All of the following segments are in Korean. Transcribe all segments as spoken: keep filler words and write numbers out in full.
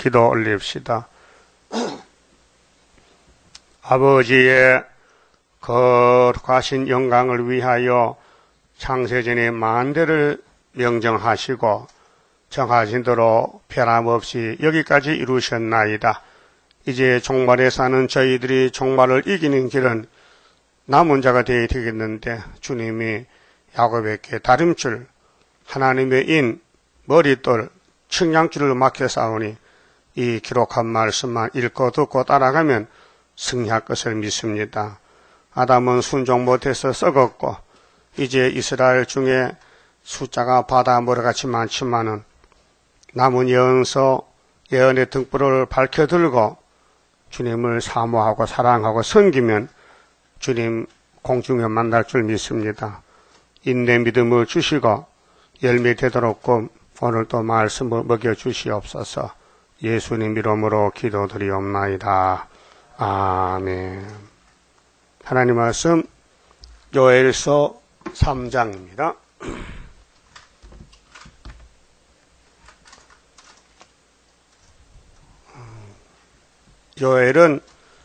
기도 올립시다. 아버지의 거룩하신 영광을 위하여 창세전에 만대를 명정하시고 정하신 대로 변함없이 여기까지 이루셨나이다. 이제 종말에 사는 저희들이 종말을 이기는 길은 남은 자가 되어야 되겠는데 주님이 야곱에게 다림줄, 하나님의 인, 머릿돌, 측량줄을 막혀 싸우니 이 기록한 말씀만 읽고 듣고 따라가면 승리할 것을 믿습니다. 아담은 순종 못해서 썩었고 이제 이스라엘 중에 숫자가 바다 모래같이 많지만은 남은 예언서 예언의 등불을 밝혀들고 주님을 사모하고 사랑하고 섬기면 주님 공중에 만날 줄 믿습니다. 인내 믿음을 주시고 열매 되도록 오늘도 말씀을 먹여주시옵소서. 예수님 이름으로 기도드리옵나이다. 아멘. 하나님 말씀 요엘서 삼 장입니다. 요엘은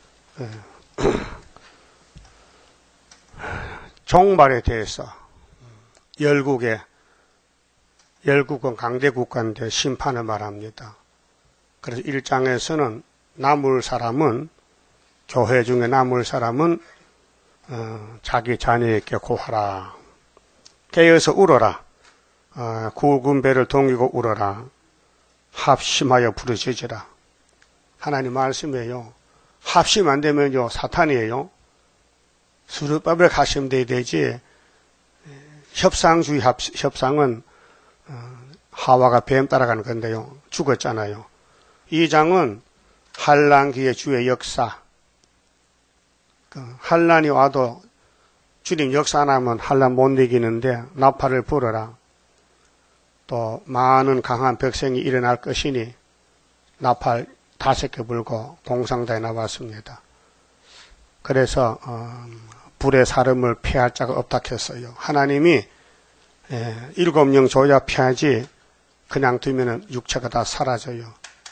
종말에 대해서 열국의 열국은 강대 국가인데 심판을 말합니다. 그래서 일 장에서는 남을 사람은 교회 중에 남을 사람은 어, 자기 자녀에게 고하라. 깨어서 울어라. 어, 굵은 배를 동이고 울어라. 합심하여 부르짖으라. 하나님 말씀이에요. 합심 안 되면요 사탄이에요. 수르바벨 가시면 돼야 되지. 협상주의 합, 협상은 어, 하와가 뱀 따라가는 건데요. 죽었잖아요. 이 장은 환난기의 주의 역사. 그 환난이 와도 주님 역사 안 하면 환난 못 이기는데 나팔을 불어라. 또 많은 강한 백성이 일어날 것이니 나팔 다섯 개 불고 공상다에 나왔습니다. 그래서 어, 불의 사름을 피할 자가 없다 했어요. 하나님이 예, 일곱 명 줘야 피하지 그냥 두면은 육체가 다 사라져요.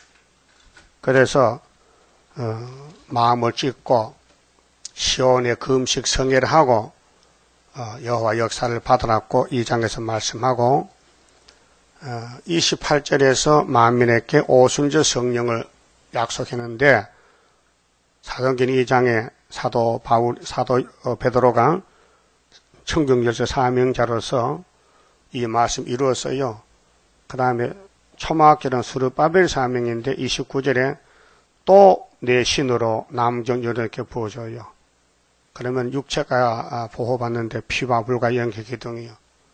그래서 어, 마음을 찢고 시온의 금식 성회를 하고 어, 여호와 역사를 받아놨고 이 장에서 말씀하고 어, 이십팔 절에서 만민에게 오순절 성령을 약속했는데 사도행전 이 장에 사도 바울 사도 베드로가 청정열쇠 사명자로서 이 말씀 이루었어요. 그 다음에 초막절은 수르바벨 사명인데 이십구 절에 또 내 신으로 남정열을 이렇게 부어줘요. 그러면 육체가 보호받는데 피와 불과 연기기둥이요.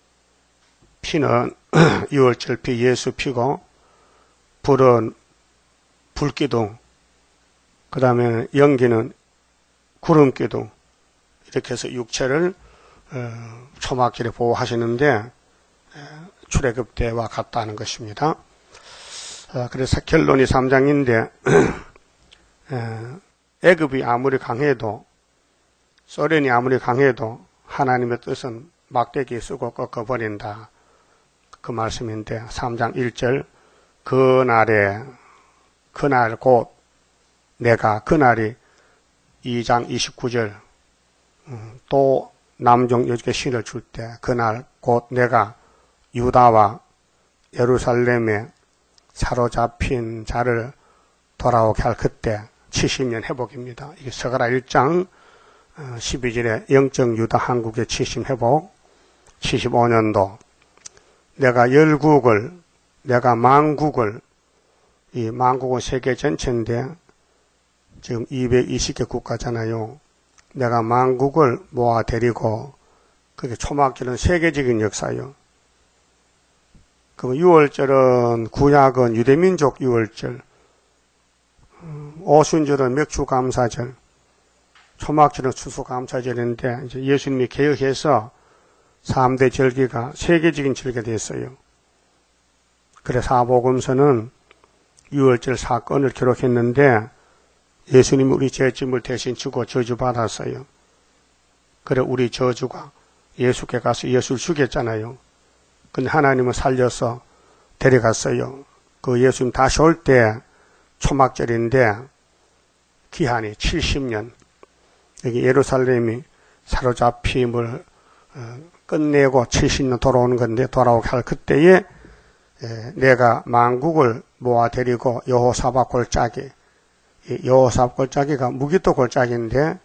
피는 유월절 피 예수 피고 불은 불기둥, 그 다음에 연기는 구름기둥, 이렇게 해서 육체를 어, 초막절에 보호하시는데 출애굽 때와 같다는 것입니다. 어, 그래서 결론이 삼 장인데 애굽이 아무리 강해도 소련이 아무리 강해도 하나님의 뜻은 막대기 쓰고 꺾어버린다. 그 말씀인데 삼 장 일 절 그날에 그날 곧 내가 그날이 이 장 이십구 절 또 남종 여주께 신을 줄 때 그날 곧 내가 유다와 예루살렘에 사로잡힌 자를 돌아오게 할 그때 칠십 년 회복입니다. 이게 서가라 일 장 십이 절에 영적 유다 한국의 칠십 회복 칠십오 년도 내가 열국을 내가 만국을 이 만국은 세계 전체인데 지금 이백이십 개 국가잖아요. 내가 만국을 모아 데리고 그게 초막절은 세계적인 역사예요. 그럼 유월절은 구약은 유대민족 유월절, 오순절은 맥주감사절, 초막절은 추수감사절인데 이제 예수님이 개혁해서 삼 대 절기가 세계적인 절기가 됐어요. 그래서 사복음서는 유월절 사건을 기록했는데 예수님이 우리 죄짐을 대신 지고 저주받았어요. 그래 우리 저주가 예수께 가서 예수를 죽였잖아요. 근데 하나님은 살려서 데려갔어요. 그 예수님 다시 올 때 초막절인데 기한이 칠십 년. 여기 예루살렘이 사로잡힘을 끝내고 칠십 년 돌아오는 건데 돌아오게 할 그때에 내가 만국을 모아 데리고 여호사밧 골짜기, 여호사밧 골짜기가 무기토 골짜기인데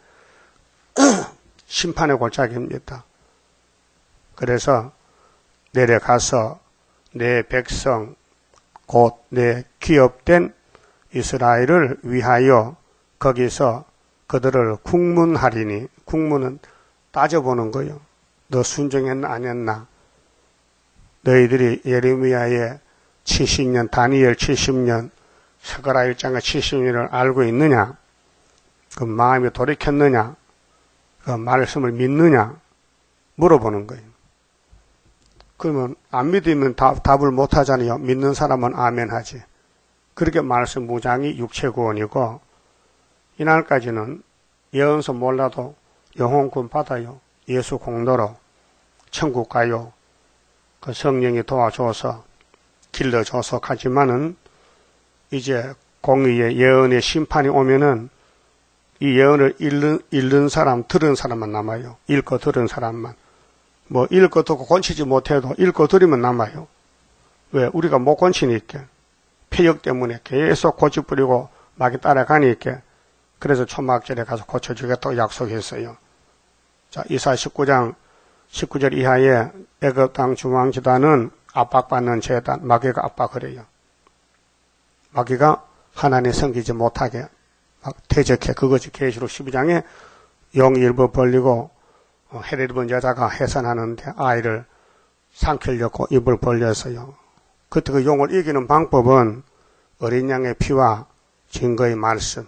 심판의 골짜기입니다. 그래서 내려가서 내 백성 곧 내 기업된 이스라엘을 위하여 거기서 그들을 국문하리니, 국문은 따져보는 거요. 너 순종했나 안 했나? 너희들이 예레미야의 칠십 년, 다니엘 칠십 년, 스가랴 일 장의 칠십 년을 알고 있느냐? 그 마음이 돌이켰느냐? 그 말씀을 믿느냐? 물어보는 거예요. 그러면 안 믿으면 답, 답을 못 하잖아요. 믿는 사람은 아멘 하지. 그렇게 말씀 무장이 육체구원이고, 이날까지는 예언서 몰라도 영혼구원 받아요. 예수 공로로 천국 가요. 그 성령이 도와줘서 길러줘서 가지만은 이제 공의의 예언의 심판이 오면은 이 예언을 읽는, 읽는 사람, 들은 사람만 남아요. 읽고 들은 사람만. 뭐 읽고 듣고 건치지 못해도 읽고 들으면 남아요. 왜? 우리가 못 건치니까. 폐역 때문에 계속 고집부리고 막이 따라가니까. 그래서 초막절에 가서 고쳐주겠다고 약속했어요. 자, 이사 십구 장 십구 절 이하에 애굽 땅 중앙지단은 압박받는 재단, 마귀가 압박을 해요. 마귀가 하나님 섬기지 못하게 막 대적해. 그것이 계시록 십이 장에 영이 일부 벌리고 해를 입은 여자가 해산하는데 아이를 삼키려고 입을 벌렸어요. 그때 그 용을 이기는 방법은 어린 양의 피와 증거의 말씀.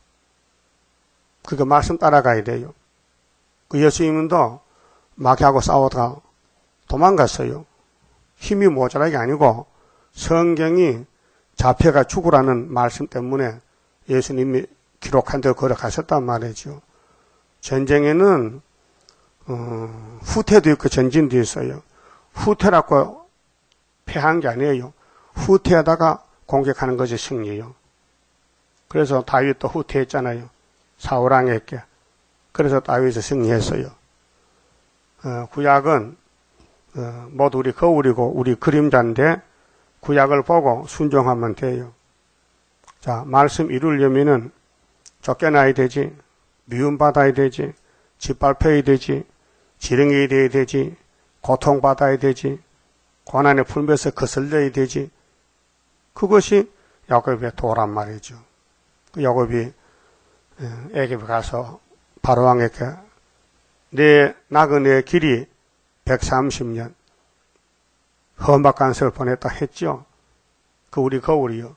그거 말씀 따라가야 돼요. 그 예수님도 마귀하고 싸우다가 도망갔어요. 힘이 모자란 게 아니고 성경이 잡혀가 죽으라는 말씀 때문에 예수님이 기록한 대로 걸어가셨단 말이죠. 전쟁에는 어, 후퇴도 있고 전진도 있어요. 후퇴라고 패한 게 아니에요. 후퇴하다가 공격하는 것이 승리예요. 그래서 다윗도 후퇴했잖아요. 사울왕에게. 그래서 다윗이 승리했어요. 어, 구약은 어, 모두 우리 거울이고 우리 그림자인데 구약을 보고 순종하면 돼요. 자, 말씀 이루려면은 쫓겨나야 되지, 미움받아야 되지, 짓밟혀야 되지, 지렁이 돼야 되지, 고통받아야 되지, 고난에 풀면서 거슬려야 되지. 그것이 야곱의 도란 말이죠. 그 야곱이 애굽에 가서 바로왕에게 내 나그네의 길이 백삼십 년 험악한 세월 보냈다 했죠. 그 우리 거울이요.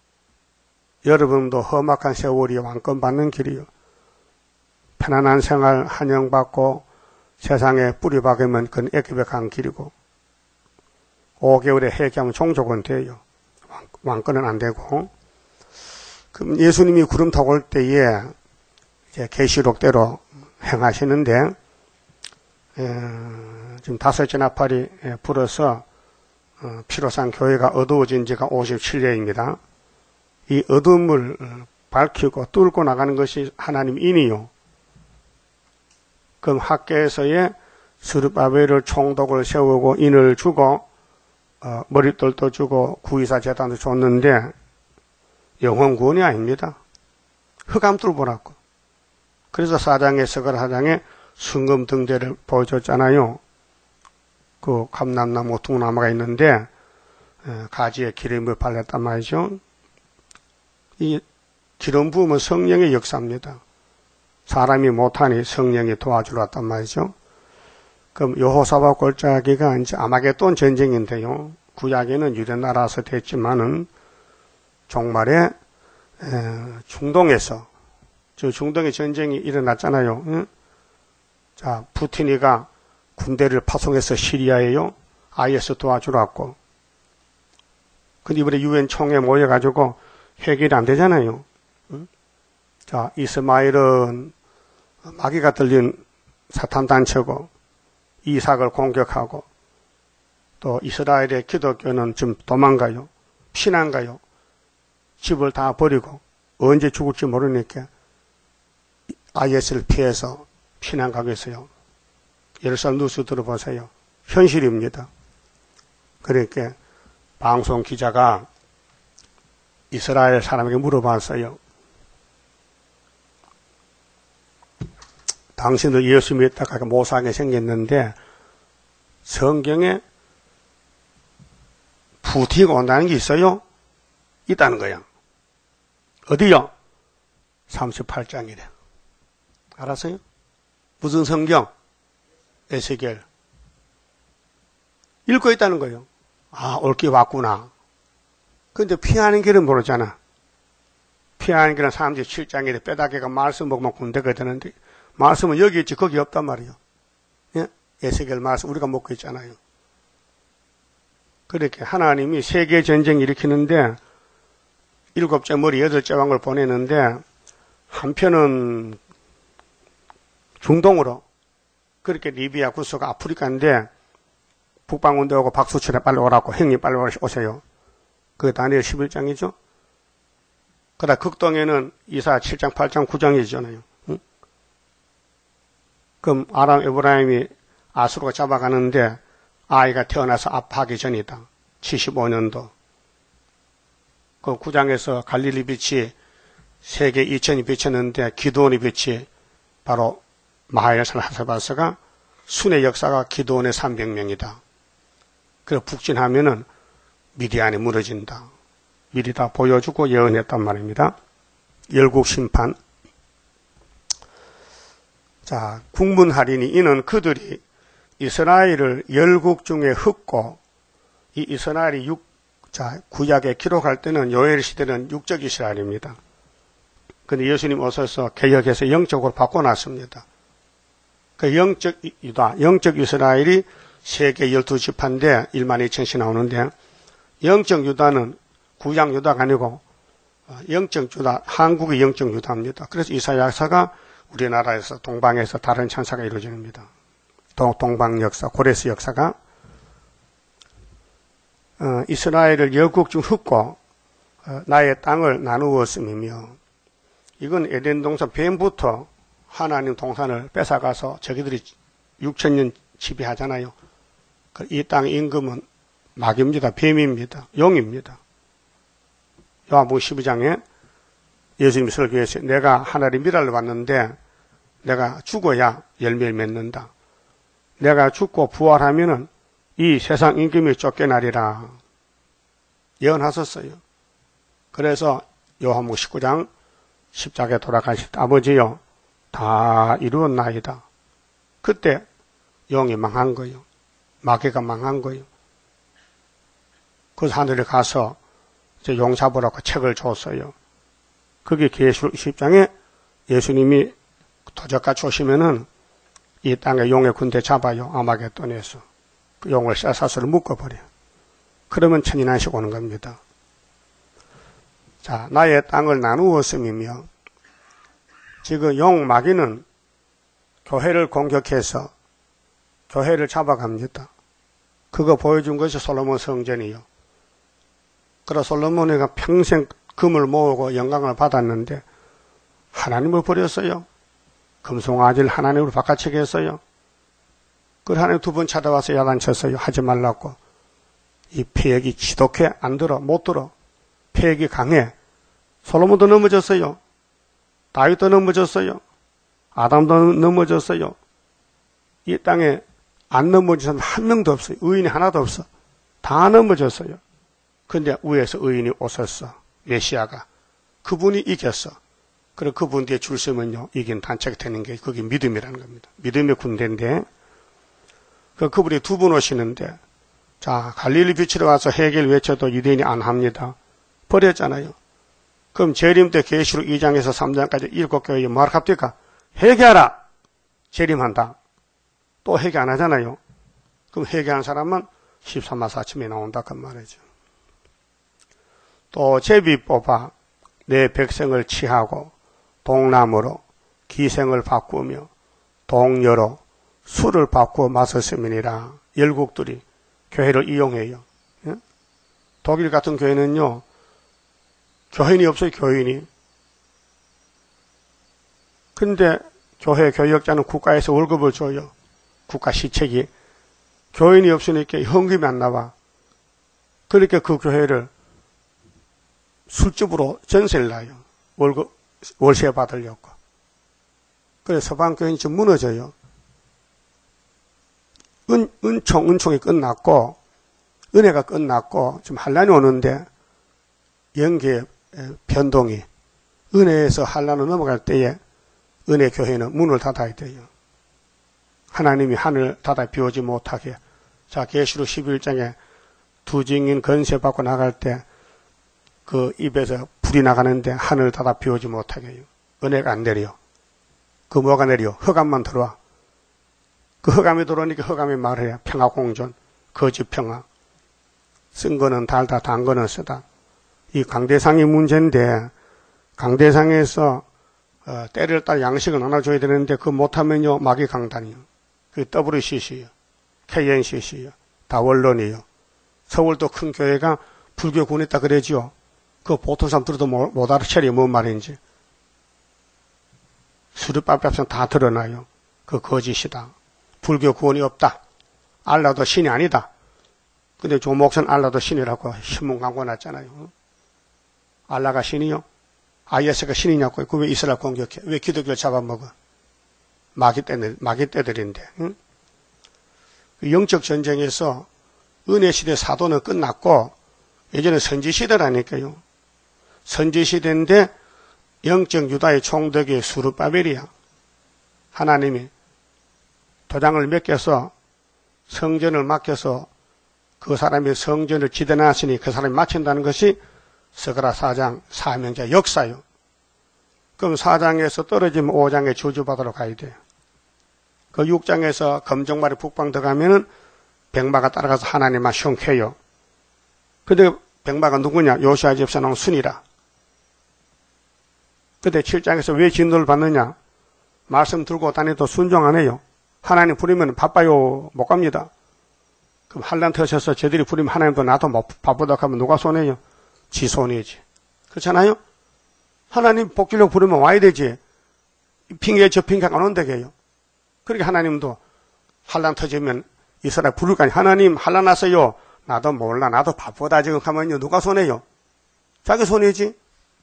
여러분도 험악한 세월이 왕권 받는 길이요. 편안한 생활 한영받고 세상에 뿌리 박으면 그건 애굽에 간 길이고 오 개월에 회개하면 종족은 돼요. 왕권은 안 되고. 그럼 예수님이 구름 타고 올 때에 이제 계시록대로 행하시는데 에, 지금 다섯째 나팔이 불어서 어, 피로산 교회가 어두워진 지가 오십칠 년입니다. 이 어둠을 밝히고 뚫고 나가는 것이 하나님 인이요. 그럼 학계에서의 스룹바벨을 총독을 세우고 인을 주고 어, 머릿돌도 주고 구이사 재단도 줬는데 영혼 구원이 아닙니다. 흑암 뚫보라고. 그래서 사장의 스가랴 사장에 순금 등대를 보여줬잖아요. 그 감람나무 둥나무가 있는데 가지에 기름을 발랐단 말이죠. 이 기름 부음은 성령의 역사입니다. 사람이 못하니 성령이 도와주러 왔단 말이죠. 그럼 여호사밧 골짜기가 이제 아마겟돈 전쟁인데요. 구약에는 유대 나라에서 됐지만은 종말에 중동에서 저 중동의 전쟁이 일어났잖아요. 응? 자, 푸틴이가 군대를 파송해서 시리아에요. 아이에스 도와주러 왔고. 근데 이번에 유엔 총회 모여가지고 해결이 안 되잖아요. 응? 자, 이스마엘은 마귀가 들린 사탄단체고 이삭을 공격하고 또 이스라엘의 기독교는 좀 도망가요. 피난가요. 집을 다 버리고 언제 죽을지 모르니까 아이에스를 피해서 피난 가고 있어요. 예루살렘 뉴스 들어보세요. 현실입니다. 그러니까 방송 기자가 이스라엘 사람에게 물어봤어요. 당신도 예수 믿다가 모사하게 생겼는데 성경에 부티가 온다는 게 있어요? 있다는 거야. 어디요? 삼십팔 장이래. 알았어요? 무슨 성경? 에스겔. 읽고 있다는 거예요. 아, 올게 왔구나. 근데 피하는 길은 모르잖아. 피하는 길은 사람들이 칠 장이래. 빼다개가 말씀 먹으면 군대가 되는데, 말씀은 여기 있지, 거기 없단 말이에요. 예? 에스겔 말씀 우리가 먹고 있잖아요. 그렇게 하나님이 세계 전쟁 일으키는데, 일곱째 머리 여덟째 왕을 보내는데, 한편은 중동으로, 그렇게 리비아 구서가 아프리카인데, 북방운대 오고 박수철에 빨리 오라고, 형님 빨리 오세요. 그게 다니엘 십일 장이죠. 그러다 극동에는 이사 칠 장, 팔 장, 구 장이잖아요. 응? 그럼 아람 에브라임이 아수르가 잡아가는데 아이가 태어나서 아파하기 전이다. 칠십오 년도. 그 구 장에서 갈릴리 빛이 세계 이천이 비쳤는데 기드온의 빛이 바로 마하야산 하사바스가 순의 역사가 기드온의 삼백 명이다. 그래서 북진하면은 미디안이 무너진다. 미리 다 보여주고 예언했단 말입니다. 열국 심판. 자, 국문할인이 이는 그들이 이스라엘을 열국 중에 흩고 이 이스라엘이 육, 자, 구약에 기록할 때는 요엘 시대는 육적 이스라엘입니다. 근데 예수님 오셔서 개혁해서 영적으로 바꿔놨습니다. 그 영적 유다, 영적 이스라엘이 세계 열두 지파인데 일만 이천씩 나오는데 영적 유다는 구약 유다가 아니고 영적 유다, 한국의 영적 유다입니다. 그래서 이사야서가 우리나라에서 동방에서 다른 천사가 이루어집니다. 동방 역사, 고레스 역사가 어, 이스라엘을 열국 중 흩고 어, 나의 땅을 나누었음이며 이건 에덴 동산 뱀부터 하나님 동산을 뺏어가서 저기들이 육천 년 지배하잖아요. 이 땅의 임금은 마귀입니다. 뱀입니다. 용입니다. 요한복음 십이 장에 예수님이 설교했어요. 내가 하나님 미랄을 왔는데 내가 죽어야 열매를 맺는다. 내가 죽고 부활하면은 이 세상 임금이 쫓겨나리라. 예언하셨어요. 그래서 요한복음 십구 장 십자가에 돌아가실 때 아버지여 다 이루었나이다. 그때 용이 망한 거예요. 마귀가 망한 거예요. 그래서 하늘에 가서 이제 용 잡으라고 책을 줬어요. 그게 계시록 이십 장에 예수님이 도적같이 오시면은 이 땅에 용의 군대 잡아요. 아마겟돈에서. 그 용을 쇠사슬로 묶어버려요. 그러면 천인한식 오는 겁니다. 자, 나의 땅을 나누었음이며 지금 용 마귀는 교회를 공격해서 교회를 잡아갑니다. 그거 보여준 것이 솔로몬 성전이요. 그래서 솔로몬이가 평생 금을 모으고 영광을 받았는데 하나님을 버렸어요. 금송아지를 하나님으로 바꿔치기 했어요. 그래서 하나님 두 번 찾아와서 야단쳤어요. 하지 말라고. 이 폐역이 지독해. 안 들어. 못 들어. 폐역이 강해. 솔로몬도 넘어졌어요. 다윗도 넘어졌어요. 아담도 넘어졌어요. 이 땅에 안 넘어진 사람 한 명도 없어요. 의인이 하나도 없어. 다 넘어졌어요. 근데 위에서 의인이 오셨어. 메시아가. 그분이 이겼어. 그리고 그분 뒤에 줄 서면요. 이긴 단체가 되는 게 그게 믿음이라는 겁니다. 믿음의 군대인데 그 그분이 두 분 오시는데 자 갈릴리 빛으로 와서 해결 외쳐도 유대인이 안 합니다. 버렸잖아요. 그럼 재림 때 계시록 이 장에서 삼 장까지 일곱 교회에 뭐 합니까? 회개하라. 재림한다. 또 회개 안 하잖아요. 그럼 회개한 사람은 십삼 마 사침에 나온다 그 말이죠. 또 제비 뽑아 내 백성을 취하고 동남으로 기생을 바꾸며 동여로 술을 바꾸어 마셨음이니라. 열국들이 교회를 이용해요. 예? 독일 같은 교회는요. 교인이 없어요, 교인이. 근데 교회 교역자는 국가에서 월급을 줘요. 국가 시책이. 교인이 없으니까 현금이 안 나와. 그러니까 그 교회를 술집으로 전세를 놔요. 월급, 월세 받으려고. 그래서 서방교인이 좀 무너져요. 은, 은총, 은총이 끝났고, 은혜가 끝났고, 좀 환란이 오는데, 영계의 변동이, 은혜에서 환란으로 넘어갈 때에, 은혜 교회는 문을 닫아야 돼요. 하나님이 하늘 닫아 비우지 못하게. 자, 계시록 십일 장에 두 증인 건세 받고 나갈 때, 그 입에서 불이 나가는데 하늘 닫아 비우지 못하게 해요. 은혜가 안 내려. 그 뭐가 내려? 흑암만 들어와. 그 흑암이 들어오니까 흑암이 말해야 평화공존, 거짓평화. 쓴 거는 달다, 단 거는 쓰다. 이 강대상이 문제인데, 강대상에서 어, 때를 따라 양식을 나눠줘야 되는데, 그거 못하면요, 마귀 강단이요. 그 더블유씨씨요. 케이엔씨씨요. 다 원론이요. 서울도 큰 교회가 불교 군했다 그러지요. 그 보통 사람 들어도 못, 못 알아채려, 뭔 말인지. 수르밥 앞에서 다 드러나요. 그 거짓이다. 불교 구원이 없다. 알라도 신이 아니다. 근데 조목선 알라도 신이라고 신문 광고 났잖아요. 알라가 신이요? 아이에스가 신이냐고. 그 왜 이스라엘 공격해? 왜 기독교를 잡아먹어? 마귀 떼들, 마귀 떼들인데. 응? 영적 전쟁에서 은혜 시대 사도는 끝났고, 예전에 선지 시대라니까요. 선지 시대인데, 영적 유다의 총독이 수르바벨이야. 하나님이 도장을 맡겨서 성전을 맡겨서 그 사람이 성전을 지대놨으니 그 사람이 마친다는 것이 스가랴 사 장 사명자 역사요. 그럼 사 장에서 떨어지면 오 장에 저주받으러 가야 돼요. 그 육 장에서 검정말이 북방 들어가면은 백마가 따라가서 하나님만 흉켜요. 근데 백마가 누구냐? 요시아 집사 나온 순이라. 근데 칠 장에서 왜 진노를 받느냐? 말씀 들고 다니도 순종 안 해요. 하나님 부리면 바빠요. 못 갑니다. 그럼 한란 터셔서 저들이 부리면 하나님도 나도 못 바쁘다 하면 누가 손해요? 지 손해지. 그렇잖아요? 하나님 복지력 부르면 와야 되지. 핑계 저 핑계 안 온다게 해요. 그러니까 하나님도 한란 터지면 이스라엘 부를 거 아니에요. 하나님 한란 났어요. 나도 몰라. 나도 바쁘다 지금 하면요. 누가 손해요? 자기 손해지.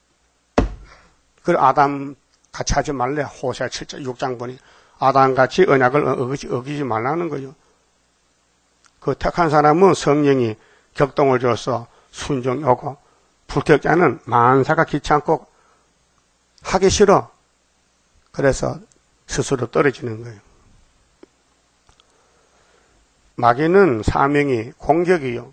그 아담 같이 하지 말래. 호세아 칠 장 육 장 보니 아담같이 언약을 어기지, 어기지 말라는 거죠. 그 택한 사람은 성령이 격동을 줘서 순종이 오고, 불택자는 만사가 귀찮고 하기 싫어. 그래서 스스로 떨어지는 거예요. 마귀는 사명이 공격이요.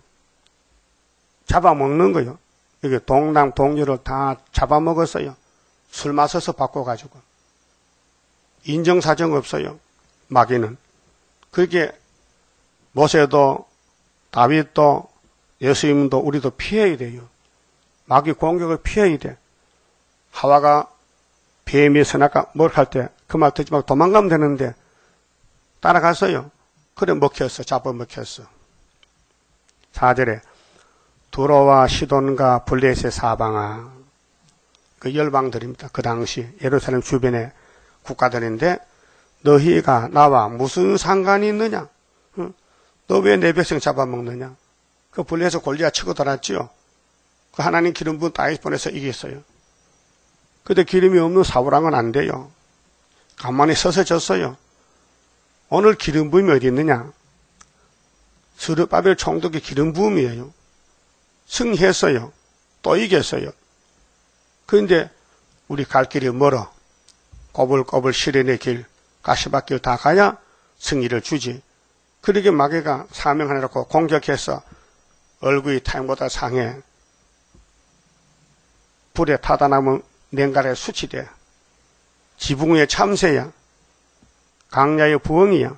잡아먹는 거예요. 이게 동남 동료를 다 잡아먹었어요. 술 마셔서 바꿔가지고. 인정사정 없어요. 마귀는. 그게 모세도 다윗도 예수님도 우리도 피해야 돼요. 마귀 공격을 피해야 돼. 하와가 뱀이 선악과 먹을 때 그 말 듣지 말고 도망가면 되는데 따라갔어요. 그래 먹혔어. 잡아먹혔어. 사 절에 두로와 시돈과 블레셋 사방아, 그 열방들입니다. 그 당시 예루살렘 주변의 국가들인데 너희가 나와 무슨 상관이 있느냐? 응? 너 왜 내 백성 잡아먹느냐? 그 블레셋 골리앗 치고 달았지요. 그 하나님 기름 부은 다윗 보내서 이겼어요. 근데 기름이 없는 사울왕은 안 돼요. 가만히 서서 졌어요. 오늘 기름 부음이 어디 있느냐? 스룹바벨 총독의 기름 부음이에요. 승리했어요. 또 이겼어요. 그런데 우리 갈 길이 멀어. 꼬불꼬불 시련의 길, 가시밭길 다 가야 승리를 주지. 그러게 마귀가 사명하느라고 공격해서 얼굴이 타임보다 상해. 불에 타다 남은 냉갈에 수치돼. 지붕의 참새야. 강야의 부엉이야.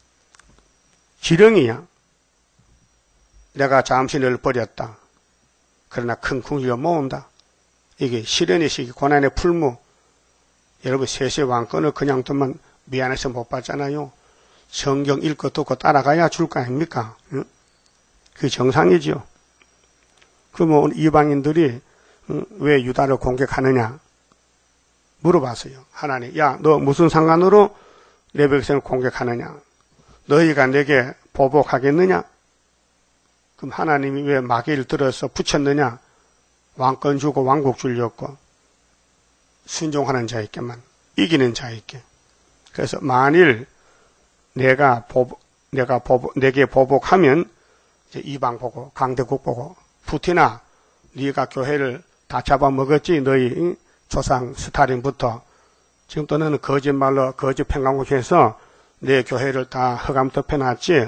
지렁이야. 내가 잠시 널 버렸다. 그러나 큰 궁리를 모은다. 이게 시련의 시기, 고난의 풀무. 여러분 셋의 왕권을 그냥 두면 미안해서 못 받잖아요. 성경 읽고 듣고 따라가야 줄 거 아닙니까? 응? 그게 정상이죠. 그러면 이방인들이 왜 유다를 공격하느냐 물어봤어요. 하나님, 야, 너 무슨 상관으로 내 백성을 공격하느냐? 너희가 내게 보복하겠느냐? 그럼 하나님이 왜 마귀를 들어서 붙였느냐? 왕권 주고 왕국 주려고 순종하는 자에게만, 이기는 자에게. 그래서 만일 내가 보복, 내가 보복, 내게 보복하면 이제 이방 보고 강대국 보고 푸티나 네가 교회를 다 잡아먹었지. 너희 조상 스타린부터 지금 또 너는 거짓말로 거짓 평강국해서 내 교회를 다 흑암 덮여놨지.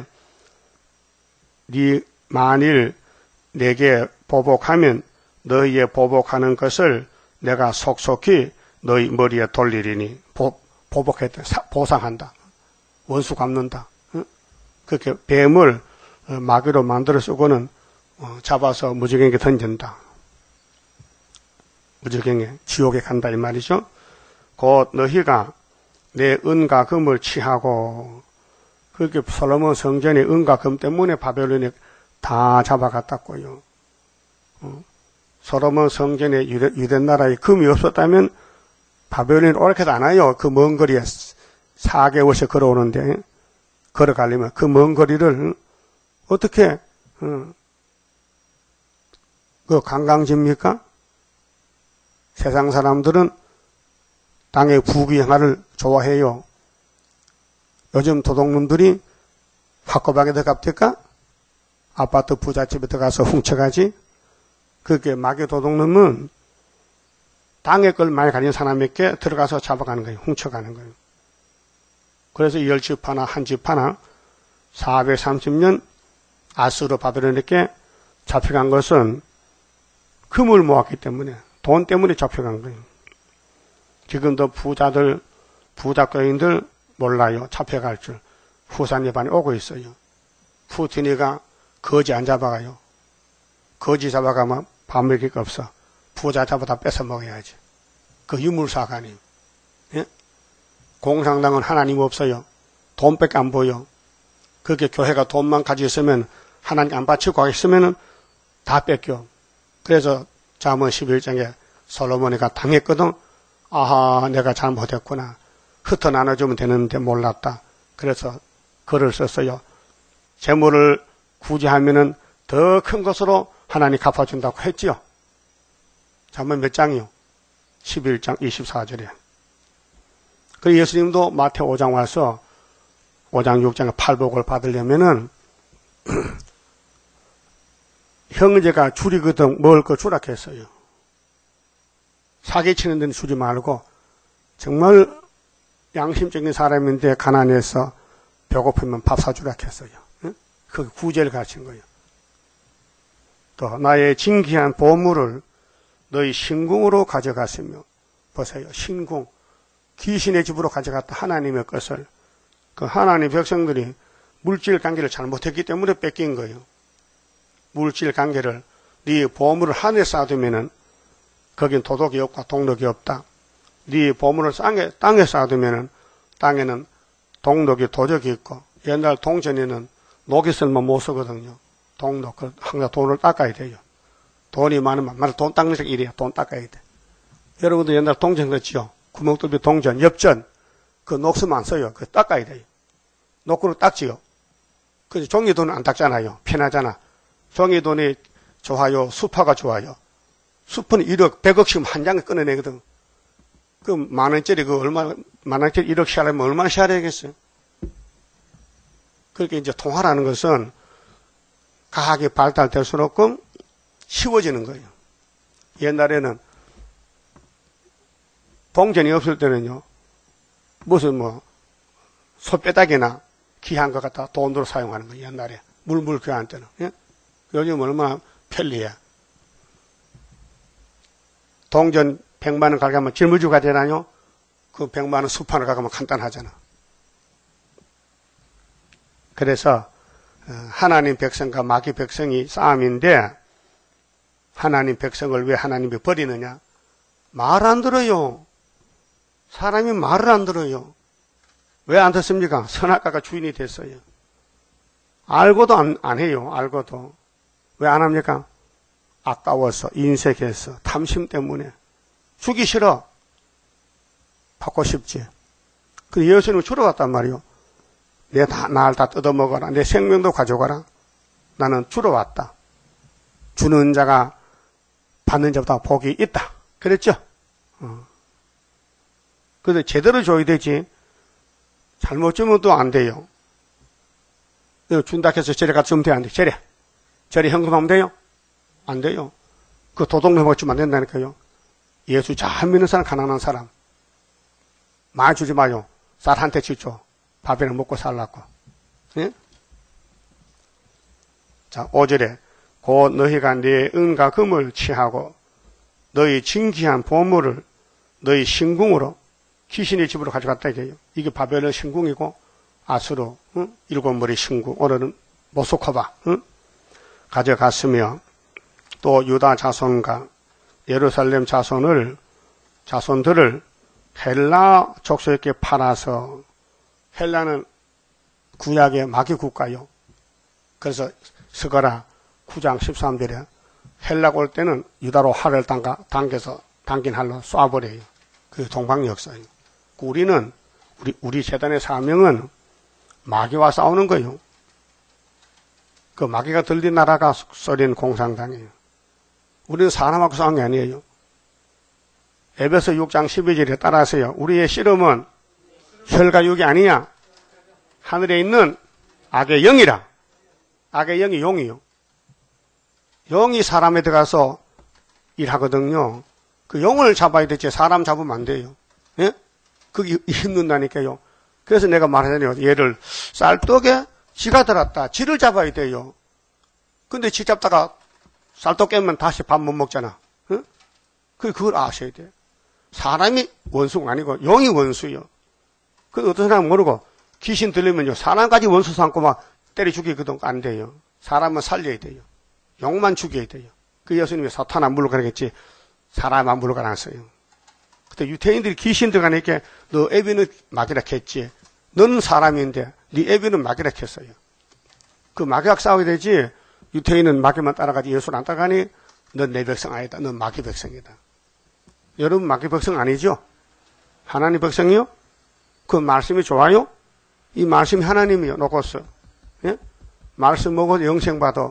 네 만일 내게 보복하면 너희의 보복하는 것을 내가 속속히 너희 머리에 돌리리니 보, 보복했다. 보상한다. 원수 갚는다. 그렇게 뱀을 마귀로 만들어 쓰고는 잡아서 무지개에 던진다. 무지개에 지옥에 간다 이 말이죠. 곧 너희가 내 은과 금을 취하고, 그렇게 솔로몬 성전의 은과 금 때문에 바벨론이 다 잡아갔다고요. 어? 솔로몬 성전에 유대, 유대 나라에 금이 없었다면 바벨론이 오락해도 안 와요. 그 먼 거리에 사 개월씩 걸어오는데, 걸어가려면 그 먼 거리를 어떻게 어, 그 관광지입니까? 세상 사람들은 땅의 부귀영화를 좋아해요. 요즘 도둑놈들이 학고방에 들어갑니까? 아파트 부잣집에 들어가서 훔쳐가지. 그렇게 마귀 도둑놈은 땅의 걸 많이 가진 사람에게 들어가서 잡아가는 거예요. 훔쳐가는 거예요. 그래서 열 집 하나, 한 집 하나, 사백삼십 년 아수르 바벨론에게 잡혀간 것은 금을 모았기 때문에, 돈 때문에 잡혀간 거예요. 지금도 부자들, 부자거인들 몰라요. 잡혀갈 줄. 후산 예반이 오고 있어요. 푸틴이가 거지 안 잡아가요. 거지 잡아가면 밥 먹일 거 없어. 부자 잡아 다 뺏어 먹어야지. 그 유물사관이에요. 예? 공산당은 하나님 없어요. 돈밖에 안 보여. 그렇게 교회가 돈만 가지고 있으면, 하나님 안 바치고 하겠으면 다 뺏겨. 그래서 잠언 십일 장에 솔로몬이가 당했거든. 아하, 내가 잘못했구나. 흩어 나눠주면 되는데 몰랐다. 그래서 글을 썼어요. 재물을 구제하면은 더 큰 것으로 하나님 갚아준다고 했지요. 잠언 몇 장이요? 십일 장 이십사 절에. 그 예수님도 마태오 오 장 와서 오 장 육 장에 팔복을 받으려면은 형제가 줄이거든 먹을 거 주라 했어요. 사기치는 데는 주지 말고, 정말 양심적인 사람인데 가난해서 배고프면 밥 사주라 했어요. 그 구제를 가르친 거예요. 또 나의 진귀한 보물을 너희 신궁으로 가져갔으며, 보세요. 신궁, 귀신의 집으로 가져갔다. 하나님의 것을. 그 하나님 백성들이 물질 관계를 잘못했기 때문에 뺏긴 거예요. 물질 관계를, 네 보물을 하늘에 쌓아두면은 거긴 도덕이 없고 동덕이 없다. 네 보물을 땅에, 땅에 쌓아두면은 땅에는 동덕이 도적이 있고, 옛날 동전에는 녹이 쓸면 못 쓰거든요. 동독, 항상 돈을 닦아야 돼요. 돈이 많으면, 말을 돈 닦는 색 일이야. 돈 닦아야 돼. 여러분도 옛날 동전 그렇지요? 구멍뚫비 동전, 엽전, 그 녹 쓰면 안 써요. 그거 닦아야 돼요. 녹으로 닦지요. 그래서 종이돈은 안 닦잖아요. 편하잖아. 종이돈이 좋아요? 수파가 좋아요? 수프는 일억, 백억씩 한 장에 끊어내거든. 그 만원짜리, 그 얼마나, 만원짜리 일억씩 하려면 얼마나 셔야 되겠어요? 그렇게 이제 통화라는 것은 과학이 발달될수록 쉬워지는 거예요. 옛날에는 동전이 없을 때는요, 무슨 뭐, 소빼닥이나 귀한 것 갖다 돈으로 사용하는 거예요. 옛날에. 물물 교환 때는. 예? 요즘 얼마나 편리해. 동전 백만 원 가져가면 짊어지고 가잖아요. 그 백만 원 수판을 가져가면 간단하잖아. 그래서 하나님 백성과 마귀 백성이 싸움인데, 하나님 백성을 왜 하나님이 버리느냐? 말 안 들어요. 사람이 말을 안 들어요. 왜 안 듣습니까? 선악과가 주인이 됐어요. 알고도 안, 안 해요. 알고도. 왜 안 합니까? 아까워서, 인색해서, 탐심 때문에 주기 싫어. 받고 싶지. 그 예수님은 주러 왔단 말이요. 내 다, 날 다 뜯어먹어라. 내 생명도 가져가라. 나는 주러 왔다. 주는 자가 받는 자보다 복이 있다. 그랬죠? 어. 그런데 제대로 줘야 되지. 잘못 주면 또 안 돼요. 준다 해서 저래 가서 주면 돼, 안 돼? 저래. 저래 현금하면 돼요? 안 돼요. 그 도둑놈 먹주면 안 된다니까요. 예수 잘 믿는 사람, 가난한 사람. 많이 주지 마요. 쌀 한 대씩 줘. 밥이랑 먹고 살라고. 예? 자, 오 절에 곧 너희가 네 은과 금을 취하고 너희 진귀한 보물을 너희 신궁으로 귀신의 집으로 가져갔다 이게요. 이게 바벨론 신궁이고 아수르 응? 일곱 머리 신궁, 오늘은 모스크바 응? 가져갔으며 또 유다 자손과 예루살렘 자손을 자손들을 헬라 족속에게 팔아서, 헬라는 구약의 마귀 국가요. 그래서 스가랴 구 장 십삼 절에 헬라가 올 때는 유다로 활을 당가, 당겨서 당긴 활로 쏴버려요. 그 동방 역사예요. 우리는 우리 우리 재단의 사명은 마귀와 싸우는 거예요. 그 마귀가 들린 나라가 소련 공산당이에요. 우리는 사람하고 싸우는 게 아니에요. 에베소 육 장 십이 절에 따라서요. 우리의 씨름은 혈과 육이 아니야. 하늘에 있는 악의 영이라. 악의 영이 용이요. 영이 사람에 들어가서 일하거든요. 그 영을 잡아야 되지 사람 잡으면 안 돼요. 예? 그게 힘든다니까요. 그래서 내가 말하잖아요. 얘를 쌀떡에 쥐가 들었다. 쥐를 잡아야 돼요. 근데 쥐 잡다가 쌀떡 깨면 다시 밥 못 먹잖아. 예? 그걸 아셔야 돼요. 사람이 원수가 아니고 영이 원수요. 그 어떤 사람은 모르고 귀신 들리면요. 사람까지 원수 삼고 막 때려 죽이거든. 안 돼요. 사람은 살려야 돼요. 영만 죽여야 돼요. 그 예수님이 사탄 안 물러가겠지. 사람 안 물러가놨어요. 그때 유태인들이 귀신 들어가니까 너 애비는 마귀라 했지. 너는 사람인데 네 애비는 마귀라 했어요. 그 마귀랑 싸워야 되지. 유태인은 마귀만 따라가지 예수를 안 따라가니 넌 내 백성 아니다. 넌 마귀 백성이다. 여러분 마귀 백성 아니죠? 하나님 백성이요? 그 말씀이 좋아요? 이 말씀이 하나님이요. 놓고서 예? 말씀 먹어도 영생 받아.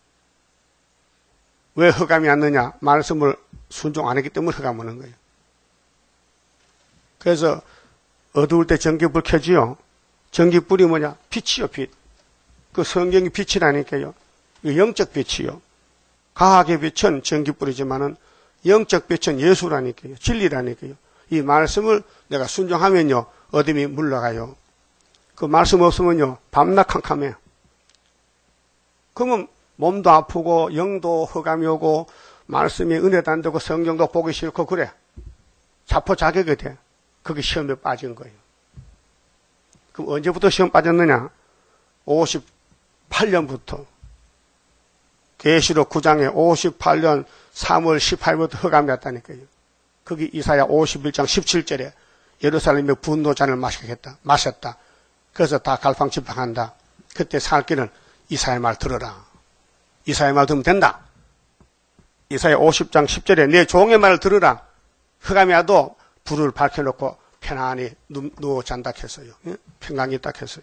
왜 흑암이 왔느냐? 말씀을 순종 안 했기 때문에 흑암 오는 거예요. 그래서 어두울 때 전기불 켜지요. 전기불이 뭐냐? 빛이요, 빛. 그 성경이 빛이라니까요. 영적 빛이요. 과학의 빛은 전기불이지만은 영적 빛은 예수라니까요. 진리라니까요. 이 말씀을 내가 순종하면요. 어둠이 물러가요. 그 말씀 없으면요. 밤낮 캄캄해요. 그러면 몸도 아프고 영도 흑암이 오고 말씀이 은혜도 안 되고 성경도 보기 싫고 그래. 자포 자격이 돼. 그게 시험에 빠진 거예요. 그럼 언제부터 시험 빠졌느냐? 오십팔 년부터. 계시록 구 장에 오십팔 년 삼월 십팔일부터 흑암이 왔다니까요. 거기 이사야 오십일 장 십칠 절에 예루살렘의 분노잔을 마시겠다. 마셨다. 그래서 다 갈팡질팡한다. 그때 살 길은 이사야 말 들어라. 이사야 말 들으면 된다. 이사야 오십 장 십 절에 내 종의 말을 들으라. 흑암이 와도 불을 밝혀놓고 편안히 누, 누워 잔다 했어요. 예? 평강이 있다 했어요.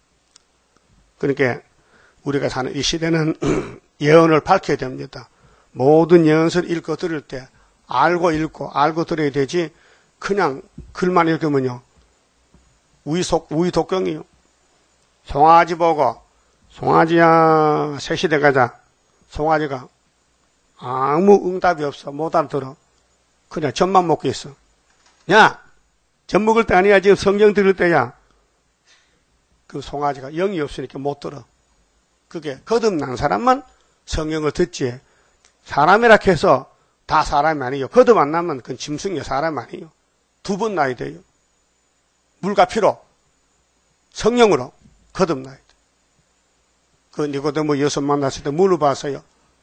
그러니까 우리가 사는 이 시대는 예언을 밝혀야 됩니다. 모든 예언서를 읽고 들을 때 알고 읽고 알고 들어야 되지 그냥 글만 읽으면요. 우이속, 우이독경이요. 송아지 보고 송아지야 새시대 가자. 송아지가 아무 응답이 없어. 못 알아들어. 그냥 젖만 먹고 있어. 야! 젖 먹을 때 아니야. 지금 성경 들을 때야. 그 송아지가 영이 없으니까 못 들어. 그게 거듭난 사람만 성경을 듣지. 사람이라 해서 다 사람이 아니에요. 거듭 안 나면 그건 짐승이요. 사람 아니에요. 두 번 나야 돼요. 물과 피로 성령으로 거듭나야 돼. 그 니고데모 예수 만났을 때 물어봤어요.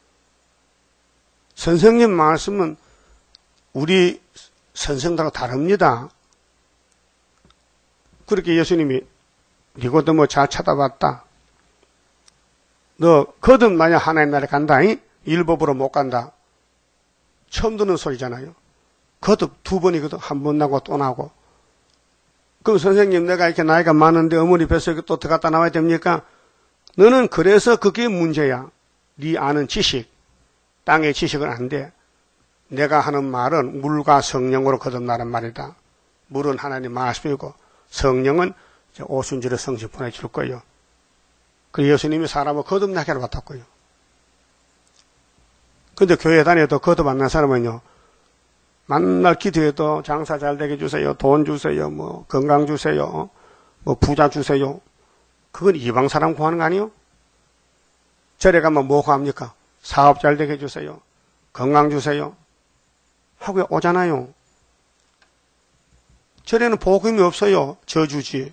선생님 말씀은 우리 선생들하고 다릅니다. 그렇게 예수님이 니고데모 잘 찾아봤다. 너 거듭나야 하나님 나라에 간다잉? 율법으로 못 간다. 처음 듣는 소리잖아요. 거듭 두 번이거든. 한 번 나고 또 나고. 그럼 선생님, 내가 이렇게 나이가 많은데 어머니 뱃속에 또 들어갔다 나와야 됩니까? 너는 그래서 그게 문제야. 네 아는 지식, 땅의 지식은 안 돼. 내가 하는 말은 물과 성령으로 거듭나는 말이다. 물은 하나님 말씀이고 성령은 오순절에 성신 보내줄 거예요. 그 예수님이 사람을 거듭나게 하러 왔다고요. 근데 교회 다녀도 거듭 안 난 사람은요, 만날 기도해도 장사 잘 되게 주세요, 돈 주세요, 뭐 건강 주세요, 뭐 부자 주세요. 그건 이방 사람 구하는 거 아니에요? 절에 가면 뭐 구합니까? 사업 잘 되게 해주세요, 건강 주세요 하고 오잖아요. 절에는 복음이 없어요. 저주지.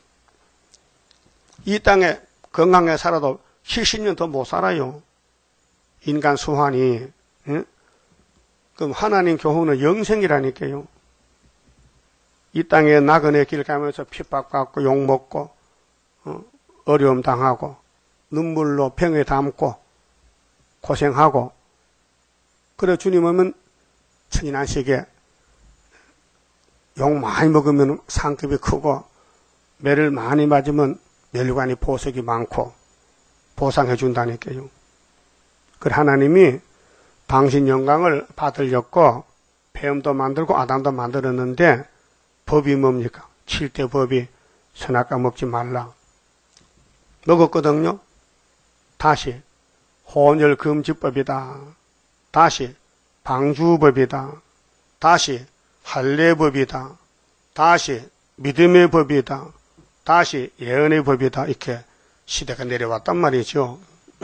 이 땅에 건강하게 살아도 칠십 년 더 못 살아요. 인간 수환이. 응? 그럼 하나님 교훈은 영생이라니까요. 이 땅에 나그네 길 가면서 핍박받고 욕먹고 어? 어려움 당하고 눈물로 병에 담고 고생하고, 그래 주님 오면 천인안식에 욕 많이 먹으면 상급이 크고 매를 많이 맞으면 멸관이 보석이 많고 보상해 준다니까요. 그래 하나님이 당신 영광을 받으려고 뱀도 만들고 아담도 만들었는데 법이 뭡니까? 칠대 법이 선악과 먹지 말라. 먹었거든요. 다시 혼혈금지법이다. 다시 방주법이다. 다시 할례법이다. 다시 믿음의 법이다. 다시 예언의 법이다. 이렇게 시대가 내려왔단 말이죠.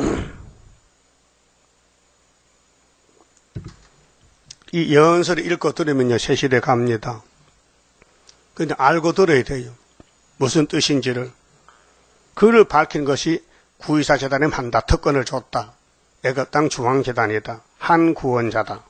이 예언서를 읽고 들으면요, 새 시대 갑니다. 근데 알고 들어야 돼요. 무슨 뜻인지를. 그를 밝힌 것이 구이사 재단에 한다. 특권을 줬다. 애굽 땅 중앙재단이다. 한 구원자다.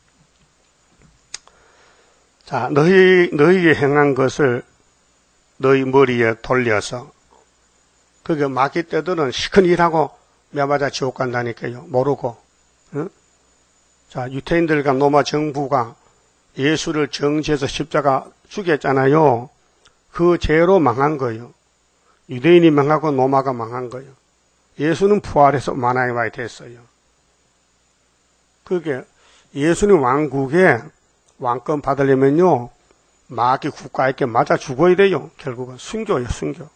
자, 너희, 너희에 행한 것을 너희 머리에 돌려서, 그게 마귀 때들은 시큰 일하고 매맞아 지옥 간다니까요. 모르고. 응? 자, 유태인들과 로마 정부가 예수를 정죄해서 십자가 죽였잖아요. 그 죄로 망한 거예요. 유대인이 망하고 로마가 망한 거예요. 예수는 부활해서 만왕의 왕이 됐어요. 그게 예수님 왕국에 왕권 받으려면요, 마귀 국가에게 맞아 죽어야 돼요. 결국은 순교예요, 순교.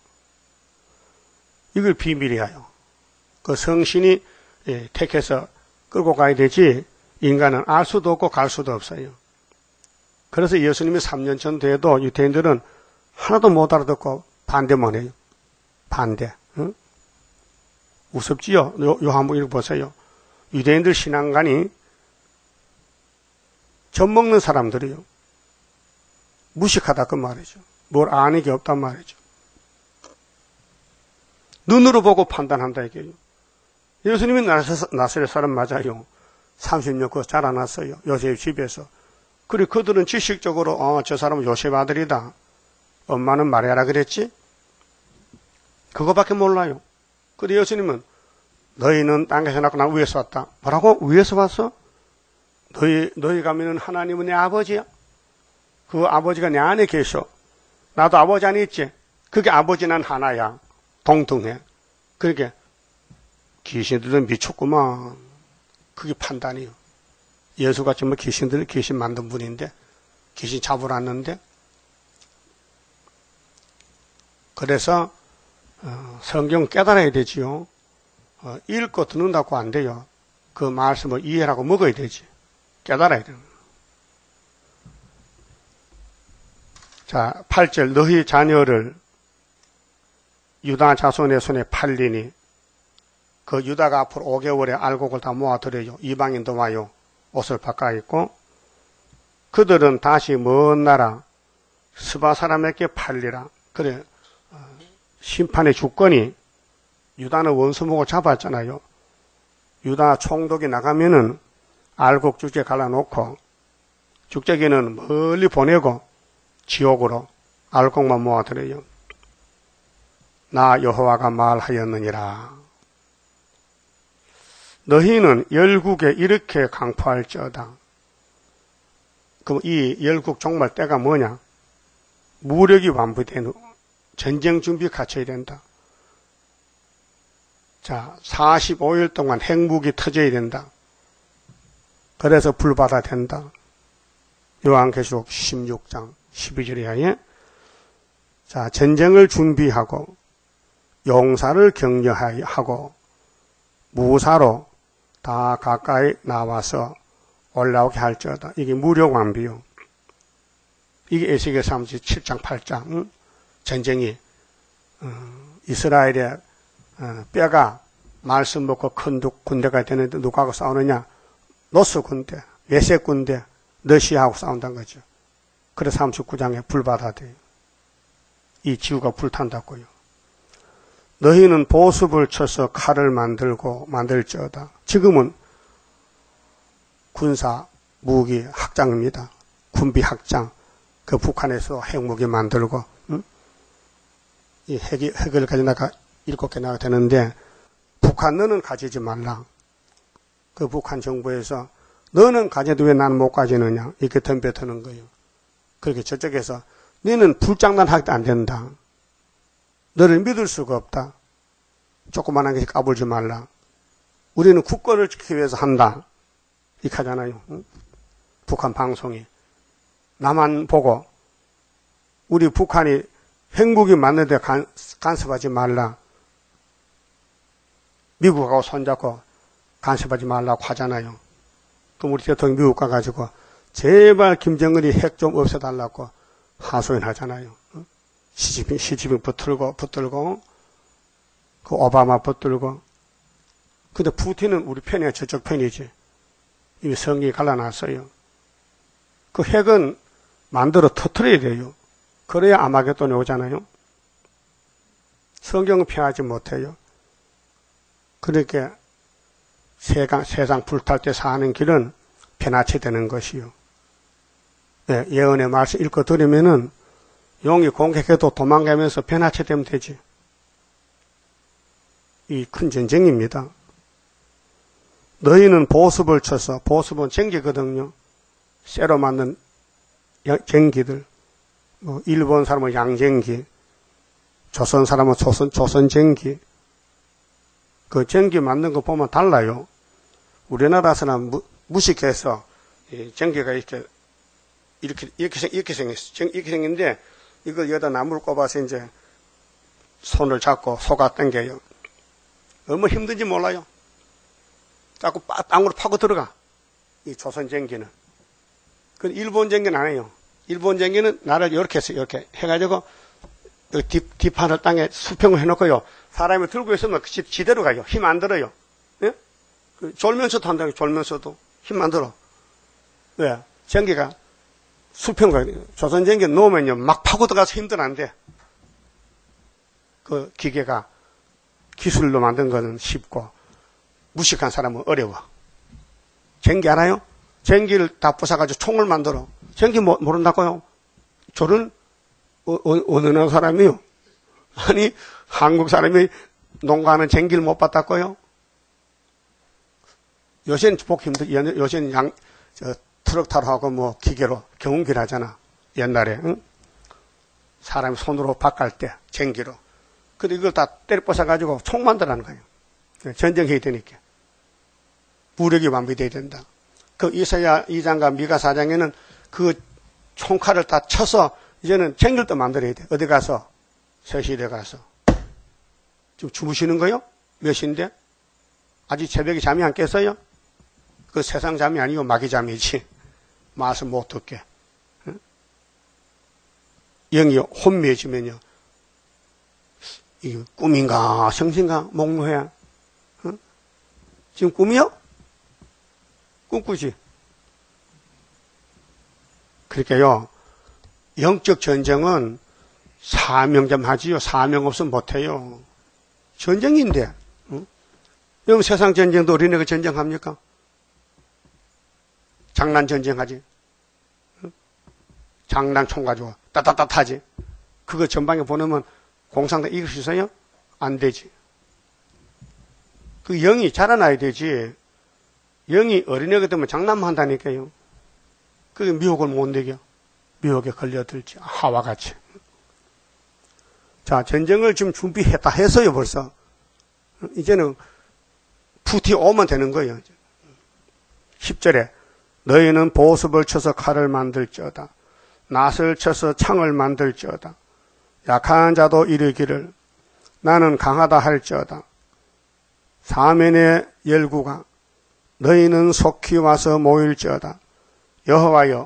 이걸 비밀이에요. 그 성신이 예, 택해서 끌고 가야 되지 인간은 알 수도 없고 갈 수도 없어요. 그래서 예수님이 삼 년 전 돼도 유태인들은 하나도 못 알아듣고 반대만 해요. 반대. 응? 우습지요? 요, 요 한번 읽어보세요. 유대인들 신앙관이 젖 먹는 사람들이요. 무식하다 그 말이죠. 뭘 아는 게 없단 말이죠. 눈으로 보고 판단한다 이게요. 예수님이 나사렛 사람 맞아요. 삼십 년 그 자라났어요. 요셉 집에서. 그리고 그들은 지식적으로 어, 저 사람은 요셉 아들이다. 엄마는 마리아라 그랬지? 그거밖에 몰라요. 그런데 예수님은 너희는 땅에서 낳고 난 위에서 왔다. 뭐라고? 위에서 왔어? 너희, 너희가 믿는 하나님은 내 아버지야. 그 아버지가 내 안에 계셔. 나도 아버지 안에 있지. 그게 아버지 난 하나야. 동등해. 그러니까 귀신들은 미쳤구만. 그게 판단이요. 예수같이 뭐 귀신들 귀신 만든 분인데 귀신 잡으러 왔는데. 그래서 어, 성경 깨달아야 되지요. 어, 읽고 듣는다고 안 돼요. 그 말씀을 이해하고 먹어야 되지. 깨달아야 돼요. 자, 팔 절 너희 자녀를 유다 자손의 손에 팔리니 그 유다가 앞으로 오 개월에 알곡을 다 모아들여요. 이방인도 와요. 옷을 바꿔 입고 그들은 다시 먼 나라 스바 사람에게 팔리라. 그래 심판의 주권이 유다는 원수목을 잡았잖아요. 유다 총독이 나가면은 알곡 축제 갈라놓고 축제기는 멀리 보내고 지옥으로 알곡만 모아들여요. 나 여호와가 말하였느니라. 너희는 열국에 이렇게 강포할지어다. 그럼 이 열국 종말 때가 뭐냐? 무력이 완비된 전쟁 준비 갖춰야 된다. 자, 사십오 일 동안 핵무기 터져야 된다. 그래서 불받아 된다. 요한계시록 십육 장 십이 절에 하에 자, 전쟁을 준비하고 용사를 격려하고 무사로 다 가까이 나와서 올라오게 할지어다. 이게 무력 완비요. 이게 에스겔 삼십칠 장 팔 장 응? 전쟁이 어, 이스라엘의 어, 뼈가 말씀 먹고 큰 군대가 되는데 누구하고 싸우느냐? 노스 군대, 메색 군대, 러시아하고 싸운다는 거죠. 그래서 삼십구 장에 불받아대요. 이 지구가 불탄다고요. 너희는 보습을 쳐서 칼을 만들고 만들지어다. 지금은 군사 무기 확장입니다. 군비 확장. 그 북한에서 핵무기 만들고 응? 이 핵이, 핵을 가져나가 일곱 개 나가 되는데 북한 너는 가지지 말라. 그 북한 정부에서 너는 가져도 왜 나는 못 가지느냐 이렇게 덤벼드는 거예요. 그렇게 저쪽에서 너는 불장난하기도 안 된다. 너를 믿을 수가 없다. 조그만한 게 까불지 말라. 우리는 국권을 지키기 위해서 한다. 이렇게 하잖아요. 응? 북한 방송이. 나만 보고 우리 북한이 핵무기 만드는데 간, 간섭하지 말라. 미국하고 손잡고 간섭하지 말라고 하잖아요. 그럼 우리 대통령이 미국 가가지고 제발 김정은이 핵 좀 없애달라고 하소연 하잖아요. 시진핑, 시진핑 붙들고, 붙들고, 그 오바마 붙들고. 근데 푸틴은 우리 편이야, 저쪽 편이지. 이미 성이 갈라놨어요. 그 핵은 만들어 터뜨려야 돼요. 그래야 아마겟돈이 오잖아요. 성경은 피하지 못해요. 그러니까 세상, 세상 불탈 때 사는 길은 편하게 되는 것이요. 네, 예언의 말씀 읽고 들으면은 용이 공격해도 도망가면서 편하게 되면 되지. 이 큰 전쟁입니다. 너희는 보습을 쳐서, 보습은 전기거든요. 쇠로 만든 전기들. 뭐 일본 사람은 양전기, 조선 사람은 조선, 조선 전기. 그 전기 만든 거 보면 달라요. 우리나라에서는 무, 무식해서 이 전기가 이렇게 이렇게 이렇게 생 이렇게 생겼어. 이렇게 생긴데 이걸 여기다 나무를 꼽아서 이제 손을 잡고 속아 당겨요. 얼마나 힘든지 몰라요. 자꾸 땅으로 파고 들어가. 이 조선 전기는. 그 일본 전기는 안 해요. 일본 전기는 나를 이렇게 해서 이렇게 해가지고 뒷, 뒷판을 땅에 수평을 해놓고요. 사람이 들고 있으면 지, 지대로 가요. 힘 안 들어요. 예? 그 졸면서도 한다고, 졸면서도. 힘 안 들어. 왜? 전기가 수평가, 조선 전기 놓으면요. 막 파고 들어가서 힘들어 안 돼. 그 기계가 기술로 만든 거는 쉽고, 무식한 사람은 어려워. 전기 알아요? 전기를 다 부숴가지고 총을 만들어. 전기 모, 모른다고요? 저는 어, 어, 어느 나라 사람이요? 아니, 한국 사람이 농가하는 전기를 못 봤다고요? 요새는 보기 힘들, 요새는 양, 저, 트럭 타러 하고 뭐 기계로 경운기를 하잖아. 옛날에, 응? 사람이 손으로 바꿀 때, 전기로. 근데 이걸 다 때려 부숴가지고 총 만들라는 거예요. 전쟁해야 되니까. 무력이 완비돼야 된다. 그 이사야 이 장과 미가 사 장에는 그 총칼을 다 쳐서 이제는 전기를 만들어야 돼. 어디 가서? 세실에 가서. 지금 주무시는 거요? 몇 시인데? 아직 새벽에 잠이 안 깼어요? 그 세상 잠이 아니고 마귀 잠이지. 말씀 못 듣게. 응? 영이 혼미해지면요. 이게 꿈인가, 성신가, 목노야. 응? 지금 꿈이요? 꿈꾸지. 그러니까요, 영적 전쟁은 사명 좀 하지요. 사명 없으면 못해요. 전쟁인데. 응? 여러분 세상 전쟁도 어린애가 전쟁합니까? 장난 전쟁하지. 응? 장난총 가지고 따따따하지. 그거 전방에 보내면 공상당 이길 수 있어요? 안 되지. 그 그 영이 자라나야 되지. 영이 어린애가 되면 장난한다니까요. 그게 미혹을 못 내겨. 미혹에 걸려들지. 하와 같이. 자, 전쟁을 지금 준비했다 해서요, 벌써. 이제는 푸티 오면 되는 거예요. 십 절에 너희는 보습을 쳐서 칼을 만들지어다. 낫을 쳐서 창을 만들지어다. 약한 자도 이르기를 나는 강하다 할지어다. 사면의 열구가 너희는 속히 와서 모일지어다. 여호와여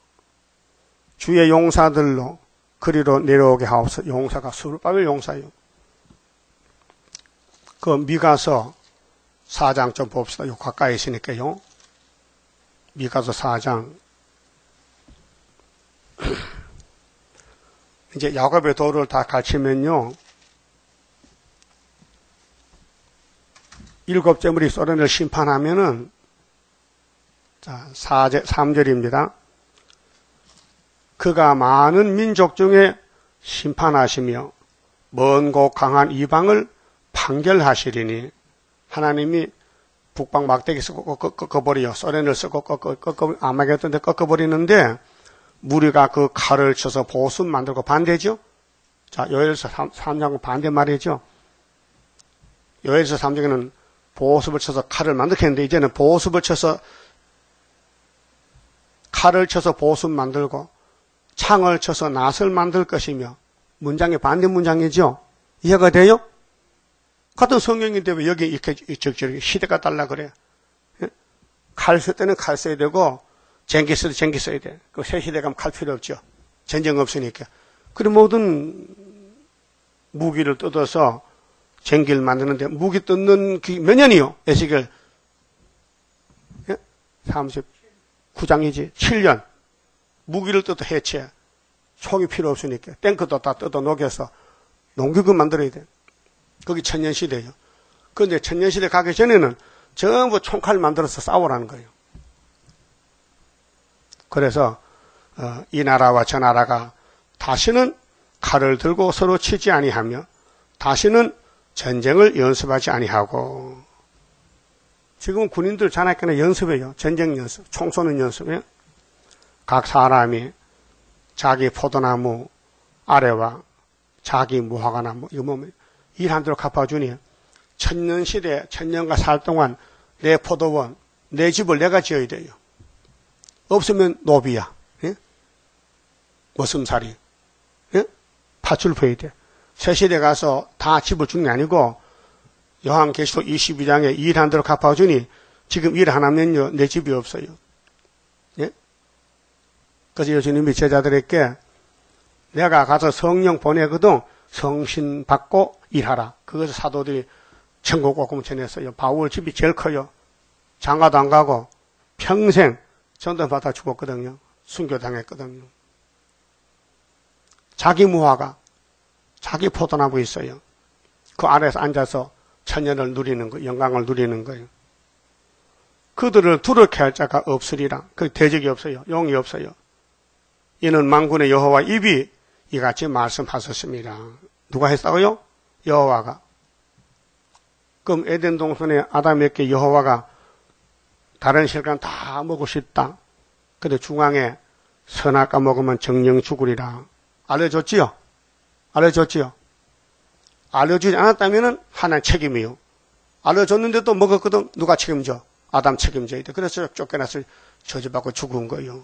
주의 용사들로 그리로 내려오게 하옵소서. 용사가 스룹바벨 용사요. 그 미가서 사 장 좀 봅시다. 요 가까이 있으니까요. 미가서 사 장. 이제 야곱의 도를 다 가르치면요. 일곱 재물이 소련을 심판하면은, 자, 삼 절입니다. 그가 많은 민족 중에 심판하시며 먼 곳 강한 이방을 판결하시리니 하나님이 북방 막대기 쓰고 꺾어버려. 소련을 쓰고 꺾어, 아마겟돈 데 꺾어버리는데 무리가 그 칼을 쳐서 보습 만들고 반대죠. 자, 요엘서 삼 장은 반대 말이죠. 요엘서 삼 장에는 보습을 쳐서 칼을 만들겠는데 이제는 보습을 쳐서 칼을 쳐서 보습 만들고 창을 쳐서 낫을 만들 것이며 문장의 반대 문장이죠. 이해가 돼요? 같은 성경인데 왜 여기 이렇게 적절하게 시대가 달라 그래? 칼 쓸 때는 칼 써야 되고 쟁기 쓸 때 쟁기 써야 돼. 그 새 시대 가면 칼 필요 없죠. 전쟁 없으니까. 그리고 모든 무기를 뜯어서 쟁기를 만드는데 무기 뜯는 몇 년이요? 에스겔 삼십구 장이지. 칠 년. 무기를 뜯어 해체. 총이 필요 없으니까. 탱크도 다 뜯어 녹여서 농기구 만들어야 돼. 거기 천년시대예요. 그런데 천년시대 가기 전에는 전부 총칼 만들어서 싸우라는 거예요. 그래서 어, 이 나라와 저 나라가 다시는 칼을 들고 서로 치지 아니하며 다시는 전쟁을 연습하지 아니하고 지금 군인들 자나깨나 연습해요. 전쟁 연습, 총 쏘는 연습이에요. 각 사람이 자기 포도나무 아래와 자기 무화과나무 이거 뭐 일한 대로 갚아주니 천년시대 천년가 살 동안 내 포도원 내 집을 내가 지어야 돼요. 없으면 노비야. 예? 머슴살이. 예? 팥줄 퍼야 돼. 새시대 가서 다 집을 주는 게 아니고 요한계시록 이십이 장에 일한 대로 갚아주니 지금 일 안 하면요 내 집이 없어요. 예? 그래서 예수님이 제자들에게 내가 가서 성령 보내거든 성신 받고 일하라. 그것을 사도들이 천국 복음을 전했어요. 바울 집이 제일 커요. 장가도 안 가고 평생 전도 받아 죽었거든요. 순교당했거든요. 자기 무화과, 자기 포도나무 있어요. 그 아래서 앉아서 천년을 누리는 거, 영광을 누리는 거예요. 그들을 두렵게 할 자가 없으리라. 그 대적이 없어요. 용이 없어요. 이는 만군의 여호와 입이 이같이 말씀하셨습니다. 누가 했다고요? 여호와가. 그럼 에덴 동산에 아담에게 여호와가 다른 실간 다 먹고 싶다. 근데 중앙에 선악과 먹으면 정령 죽으리라. 알려줬지요? 알려줬지요? 알려주지 않았다면 하나님 책임이요. 알려줬는데도 먹었거든. 누가 책임져? 아담 책임져야 돼. 그래서 쫓겨나서 저주받고 죽은 거예요.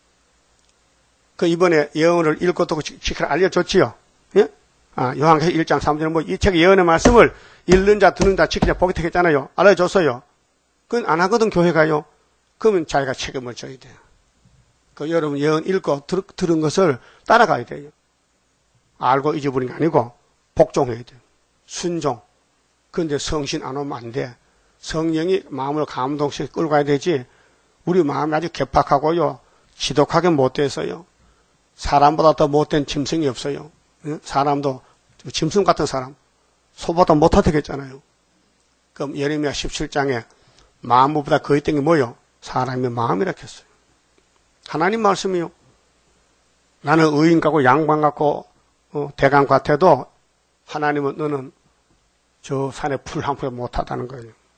그 이번에 예언을 읽고 또 지키라 알려줬지요? 예? 아, 요한계시록 일 장 삼 절은 뭐 이 책 예언의 말씀을 읽는 자, 듣는 자, 지키자, 보기 택했잖아요. 알려줬어요. 그건 안 하거든, 교회가요. 그러면 자기가 책임을 져야 돼요. 그 여러분 예언 읽고 들, 들은 것을 따라가야 돼요. 알고 잊어버린 게 아니고 복종해야 돼요. 순종. 그런데 성신 안 오면 안 돼. 성령이 마음을 감동시켜 끌고 가야 되지. 우리 마음이 아주 개팍하고요. 지독하게 못돼서요. 사람보다 더 못된 짐승이 없어요. 사람도 짐승 같은 사람. 소보다 못하겠잖아요. 그럼 예레미야 십칠 장에 마음보다 거의 땡이 뭐요? 사람의 마음이라 했어요. 하나님 말씀이요. 나는 의인 같고 양반 같고 어, 대강 같아도 하나님은 너는 저 산에 풀 한 풀 못하다는 거예요.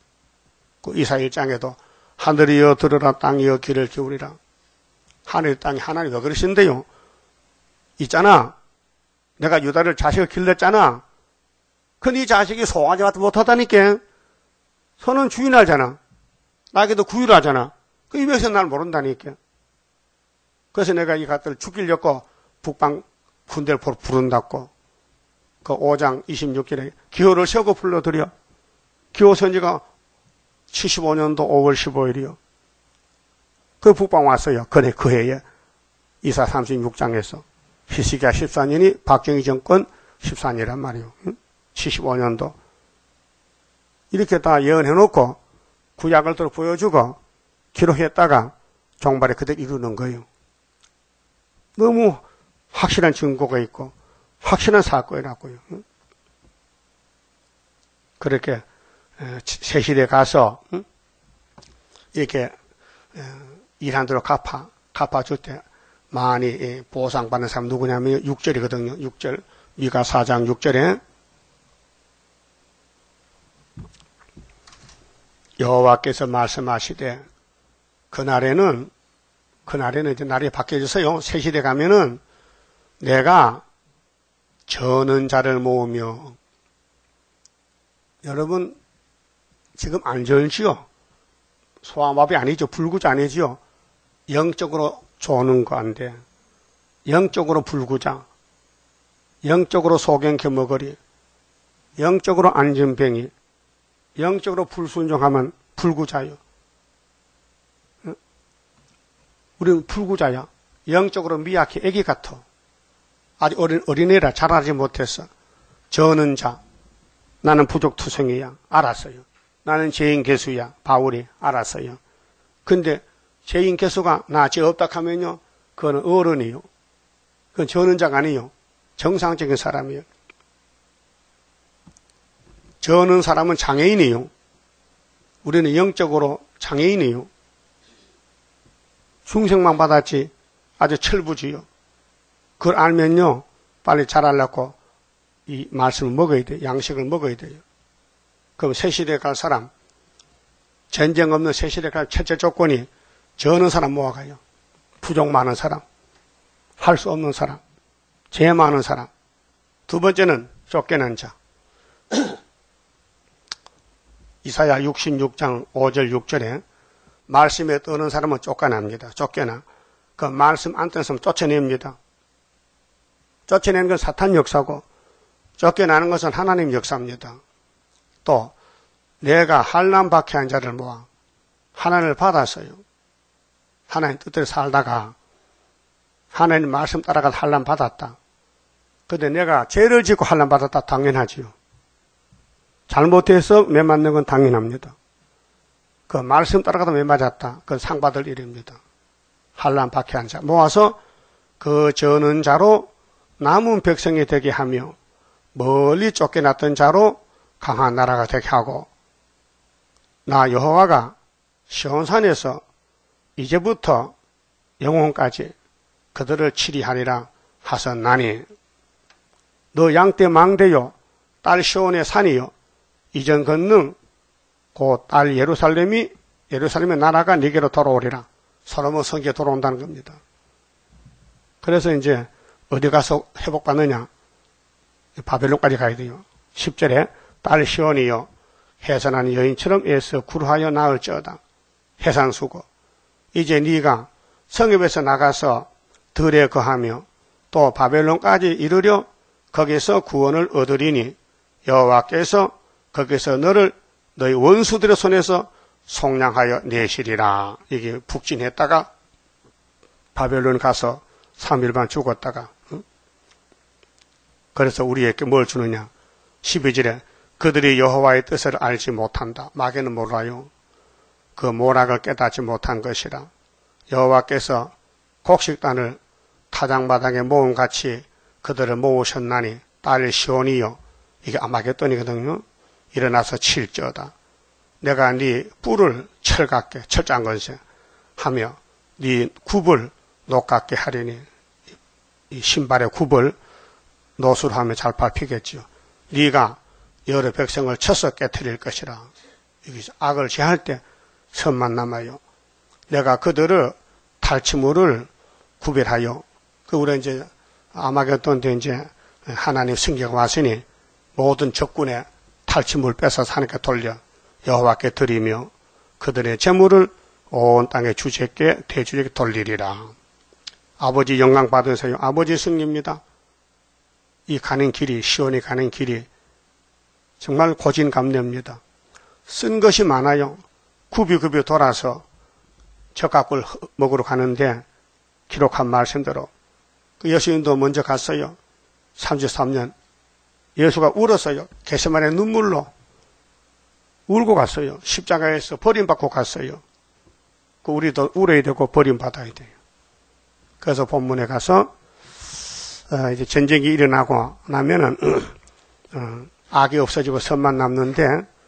그 이사 일 장에도 하늘이여 들으라 땅이여 귀를 기울이라. 하늘 땅이 하나님 왜 그러신데요? 있잖아. 내가 유다를 자식을 길렀잖아. 근데 이 자식이 송아지 같은 못하다니까. 선은 주인하잖아. 나에게도 구휼하잖아. 그 입에서 날 모른다니까. 그래서 내가 이 것들을 죽이려고 북방 군대를 부른다고. 그 오 장 이십육 절에 기호를 세우고 불러들여. 기호 선지가 칠십오 년도 오월 십오일이요. 그 북방 왔어요. 그래, 그 해에. 이사 삼십육 장에서. 히스기야 십사 년이 박정희 정권 십사 년이란 말이요. 칠십오 년도. 이렇게 다 예언해놓고 구약을 또 보여주고 기록했다가 종발에 그대로 이루는 거예요. 너무 확실한 증거가 있고 확실한 사건이라고요. 그렇게 새 시대에 가서 이렇게 일한 대로 갚아, 갚아줄 때 많이 보상받는 사람 누구냐면 육 절이거든요. 육 절, 미가 사 장 육 절에 여호와께서 말씀하시되 그날에는 그날에는 이제 날이 바뀌어져서요. 새 시대 가면은 내가 저는 자를 모으며 여러분 지금 안 절지요? 소아마비 아니죠. 불구자 아니지요. 영적으로 조는 거 안 돼. 영적으로 불구자, 영적으로 소경캐머거리, 영적으로 안전뱅이, 영적으로 불순종하면 불구자요. 우리는 불구자야. 영적으로 미약해 애기 같아. 아직 어린, 어린애라 자라지 못했어. 저는 자. 나는 부족투성이야. 알았어요. 나는 죄인 개수야. 바울이 알았어요. 근데 죄인 개수가 나 죄 없다 하면요. 그거는 어른이요. 그건 저는 자가 아니요. 정상적인 사람이요. 저는 사람은 장애인이요. 우리는 영적으로 장애인이요. 중생만 받았지 아주 철부지요. 그걸 알면요. 빨리 자라려고 이 말씀을 먹어야 돼요. 양식을 먹어야 돼요. 그럼 새시대에 갈 사람, 전쟁 없는 새시대에 갈 첫째 조건이 저는 사람 모아가요. 부족 많은 사람, 할 수 없는 사람, 죄 많은 사람. 두 번째는 쫓겨난 자. 이사야 육십육 장 오 절 육 절에 말씀에 떠는 사람은 쫓겨납니다. 쫓겨나. 그 말씀 안 떠는 사람은 쫓아냅니다. 쫓아내는 건 사탄 역사고 쫓겨나는 것은 하나님 역사입니다. 또 내가 환난 박해한 자를 모아 하나님을 받았어요. 하나님 뜻대로 살다가 하나님 말씀 따라가 환난 받았다. 근데 내가 죄를 짓고 환난 받았다 당연하지요. 잘못해서 매 맞는 건 당연합니다. 그 말씀 따라가다 매 맞았다. 그건 상 받을 일입니다. 환난 박해한 자 모아서 그 저는 자로 남은 백성이 되게 하며 멀리 쫓겨났던 자로 강한 나라가 되게 하고 나 여호와가 시온산에서 이제부터 영혼까지 그들을 치리하리라 하셨나니 너 양떼 망대요 딸 시온의 산이요 이전 건능 곧 딸 예루살렘이 예루살렘의 나라가 네게로 돌아오리라. 솔로몬 성기에 돌아온다는 겁니다. 그래서 이제 어디 가서 회복받느냐? 바벨론까지 가야 돼요. 십 절에 딸 시온이요 해산한 여인처럼 애써 구루하여 나을지어다. 해산수고 이제 네가 성읍에서 나가서 들에 거하며 또 바벨론까지 이르려 거기서 구원을 얻으리니 여호와께서 거기서 너를 너희 원수들의 손에서 속량하여 내시리라. 이게 북진했다가 바벨론 가서 삼 일반 죽었다가 응? 그래서 우리에게 뭘 주느냐? 십이 절에 그들이 여호와의 뜻을 알지 못한다. 마귀는 몰라요. 그 모락을 깨닫지 못한 것이라. 여호와께서 곡식단을 타작마당에 모음같이 그들을 모으셨나니 딸 시온이요. 이게 아마겟돈이거든요. 일어나서 칠지어다. 내가 네 뿔을 철같게 철장건세 하며 네 굽을 녹같게 하리니 이 신발의 굽을 노술하며 잘 밟히겠지요. 네가 여러 백성을 쳐서 깨뜨릴 것이라. 여기서 악을 제할 때 선만 남아요. 내가 그들을 탈취물을 구별하여, 그 우리 이제 아마겟돈 때 이제 하나님 승계가 왔으니 모든 적군의 탈취물 뺏어서 하나님께 돌려 여호와께 드리며 그들의 재물을 온 땅의 주제께 대주제께 돌리리라. 아버지 영광 받으세요. 아버지 승리입니다. 이 가는 길이, 시온이 가는 길이 정말 고진감래입니다. 쓴 것이 많아요. 굽이굽이 돌아서 젖가꿀 먹으러 가는데 기록한 말씀대로 그 예수님도 먼저 갔어요. 삼십삼 년. 예수가 울었어요. 겟세마네 눈물로 울고 갔어요. 십자가에서 버림받고 갔어요. 그 우리도 울어야 되고 버림받아야 돼요. 그래서 본문에 가서 어 이제 전쟁이 일어나고 나면은 어 악이 없어지고 선만 남는데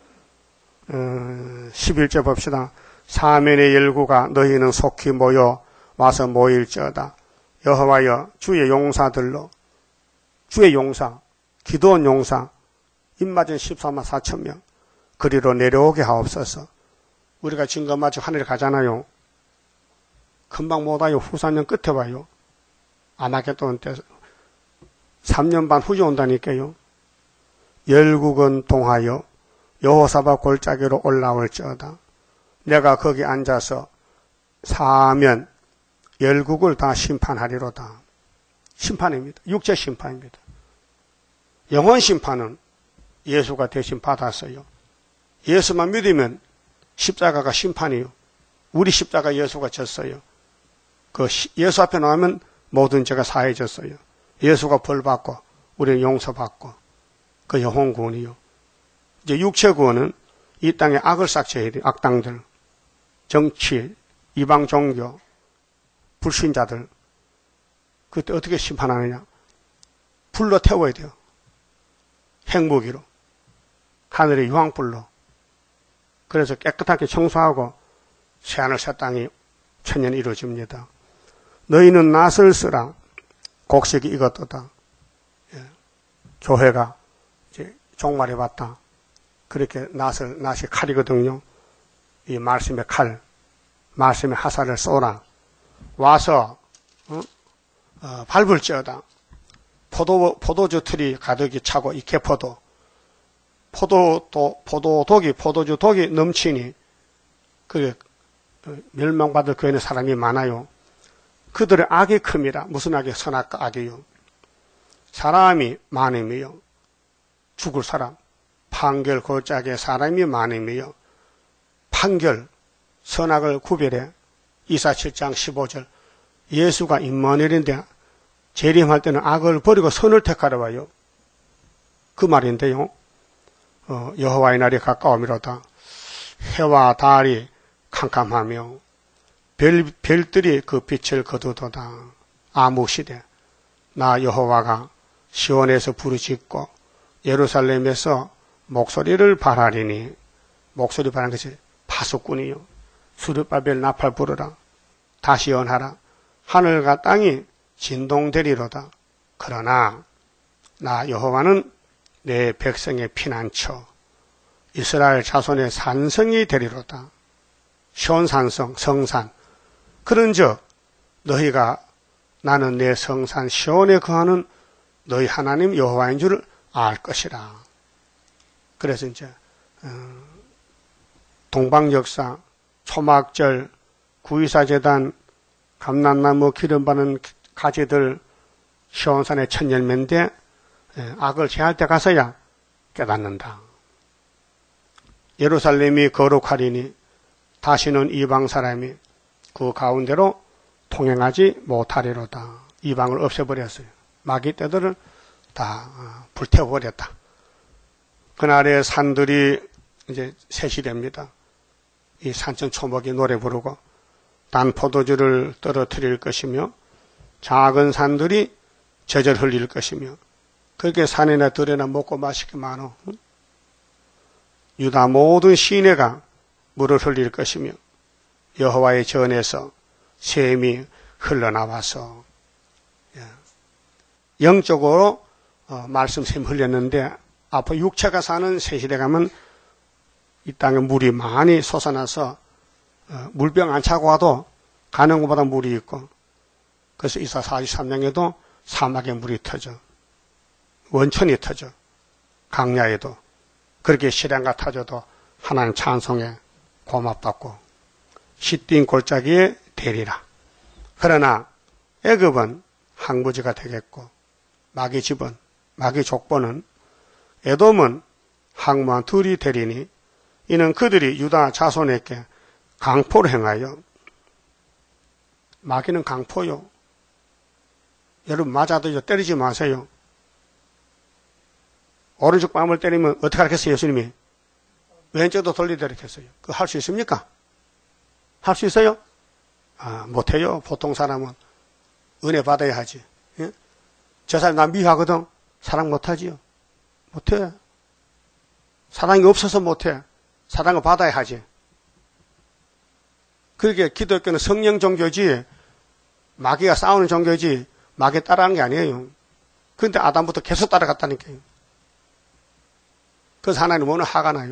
어 십일 절 봅시다. 사면의 열구가 너희는 속히 모여 와서 모일지어다. 여호와여 주의 용사들로, 주의 용사, 기도원 용사, 입맞은 십사만 사천 명 그리로 내려오게 하옵소서. 우리가 증거 맞춰 하늘에 가잖아요. 금방 못 와요. 후삼 년 끝에 와요. 아마겟돈 때 삼 년 반 후에 온다니까요. 열국은 동하여 여호사밧 골짜기로 올라올지어다. 내가 거기 앉아서 사면 열국을 다 심판하리로다. 심판입니다. 육체 심판입니다. 영원 심판은 예수가 대신 받았어요. 예수만 믿으면 십자가가 심판이요. 우리 십자가 예수가 졌어요. 그 예수 앞에 나오면 모든 죄가 사해졌어요. 예수가 벌받고 우리는 용서받고 그 영혼 구원이요. 이제 육체 구원은 이 땅에 악을 싹쳐야 돼요. 악당들, 정치, 이방 종교, 불신자들. 그때 어떻게 심판하느냐? 불로 태워야 돼요. 핵무기로. 하늘의 유황불로. 그래서 깨끗하게 청소하고 새하늘 새 땅이 천년이 이루어집니다. 너희는 낫을 쓰라. 곡식이 익었도다. 예. 교회가 이제 종말해 봤다. 그렇게 낫을, 낫이 칼이거든요. 이 말씀의 칼, 말씀의 화살을 쏘라. 와서 어? 어, 밟을지어다. 포도, 포도주 틀이 가득히 차고 이 개포도, 포도도, 포도독이, 포도주 독이 넘치니 그 멸망받을 교회는 사람이 많아요. 그들의 악이 큼이라. 무슨 악이? 선악과 악이요. 사람이 많음이요. 죽을 사람. 판결 골짜기에 사람이 많음이요. 판결, 선악을 구별해. 이사 칠 장 십오 절. 예수가 임마누엘인데 재림할 때는 악을 버리고 선을 택하러 와요. 그 말인데요. 어, 여호와의 날이 가까움이로다. 해와 달이 캄캄하며 별, 별들이 그 빛을 거두도다. 암흑시대. 나 여호와가 시온에서 부르짖고 예루살렘에서 목소리를 발하리니. 목소리 발하는 것이 파수꾼이요. 수르바벨 나팔 부르라. 다시 연하라. 하늘과 땅이 진동되리로다. 그러나 나 여호와는 내 백성의 피난처, 이스라엘 자손의 산성이 되리로다. 시온산성, 성산. 그런즉 너희가 나는 내 성산 시온에 거하는 너희 하나님 여호와인 줄 알 것이라. 그래서 이제 동방역사, 초막절, 구이사제단, 감람나무 기름 바른 가지들 시온산의 첫 열매인데 악을 제할 때 가서야 깨닫는다. 예루살렘이 거룩하리니 다시는 이방 사람이 그 가운데로 통행하지 못하리로다. 이방을 없애버렸어요. 마귀 떼들을 다 불태워버렸다. 그날의 산들이 이제 셋이 됩니다. 이 산천 초목이 노래 부르고 단 포도주를 떨어뜨릴 것이며 작은 산들이 젖을 흘릴 것이며 그렇게 산이나 들에나 먹고 마시게 많어. 유다 모든 시내가 물을 흘릴 것이며 여호와의 전에서 샘이 흘러나와서 영적으로 어, 말씀 샘 흘렸는데 앞으로 육체가 사는 새 시대 가면 이 땅에 물이 많이 솟아나서 물병 안 차고 와도 가는 것보다 물이 있고, 그래서 이사 사십삼 년에도 사막에 물이 터져, 원천이 터져, 강야에도. 그렇게 시련과 타져도 하나님 찬송에 고맙받고 시띠인 골짜기에 되리라. 그러나 애굽은 항구지가 되겠고, 마귀 집은, 마귀 족보는, 에돔은 항무한 둘이 되리니, 이는 그들이 유다 자손에게 강포를 행하여, 마귀는 강포요. 여러분 맞아도 때리지 마세요. 오른쪽 뺨을 때리면 어떻게 하겠어요, 예수님이? 왼쪽도 돌리도록 했어요. 그거 할 수 있습니까? 할 수 있어요? 아, 못해요. 보통 사람은 은혜 받아야 하지. 예? 저 사람 나 미워하거든. 사랑 못하지요. 못해. 사랑이 없어서 못해. 사랑을 받아야 하지. 그렇게 기독교는 성령 종교지, 마귀가 싸우는 종교지, 마귀 따라하는 게 아니에요. 그런데 아담부터 계속 따라갔다니까요. 그래서 하나님 오늘 화가 나요.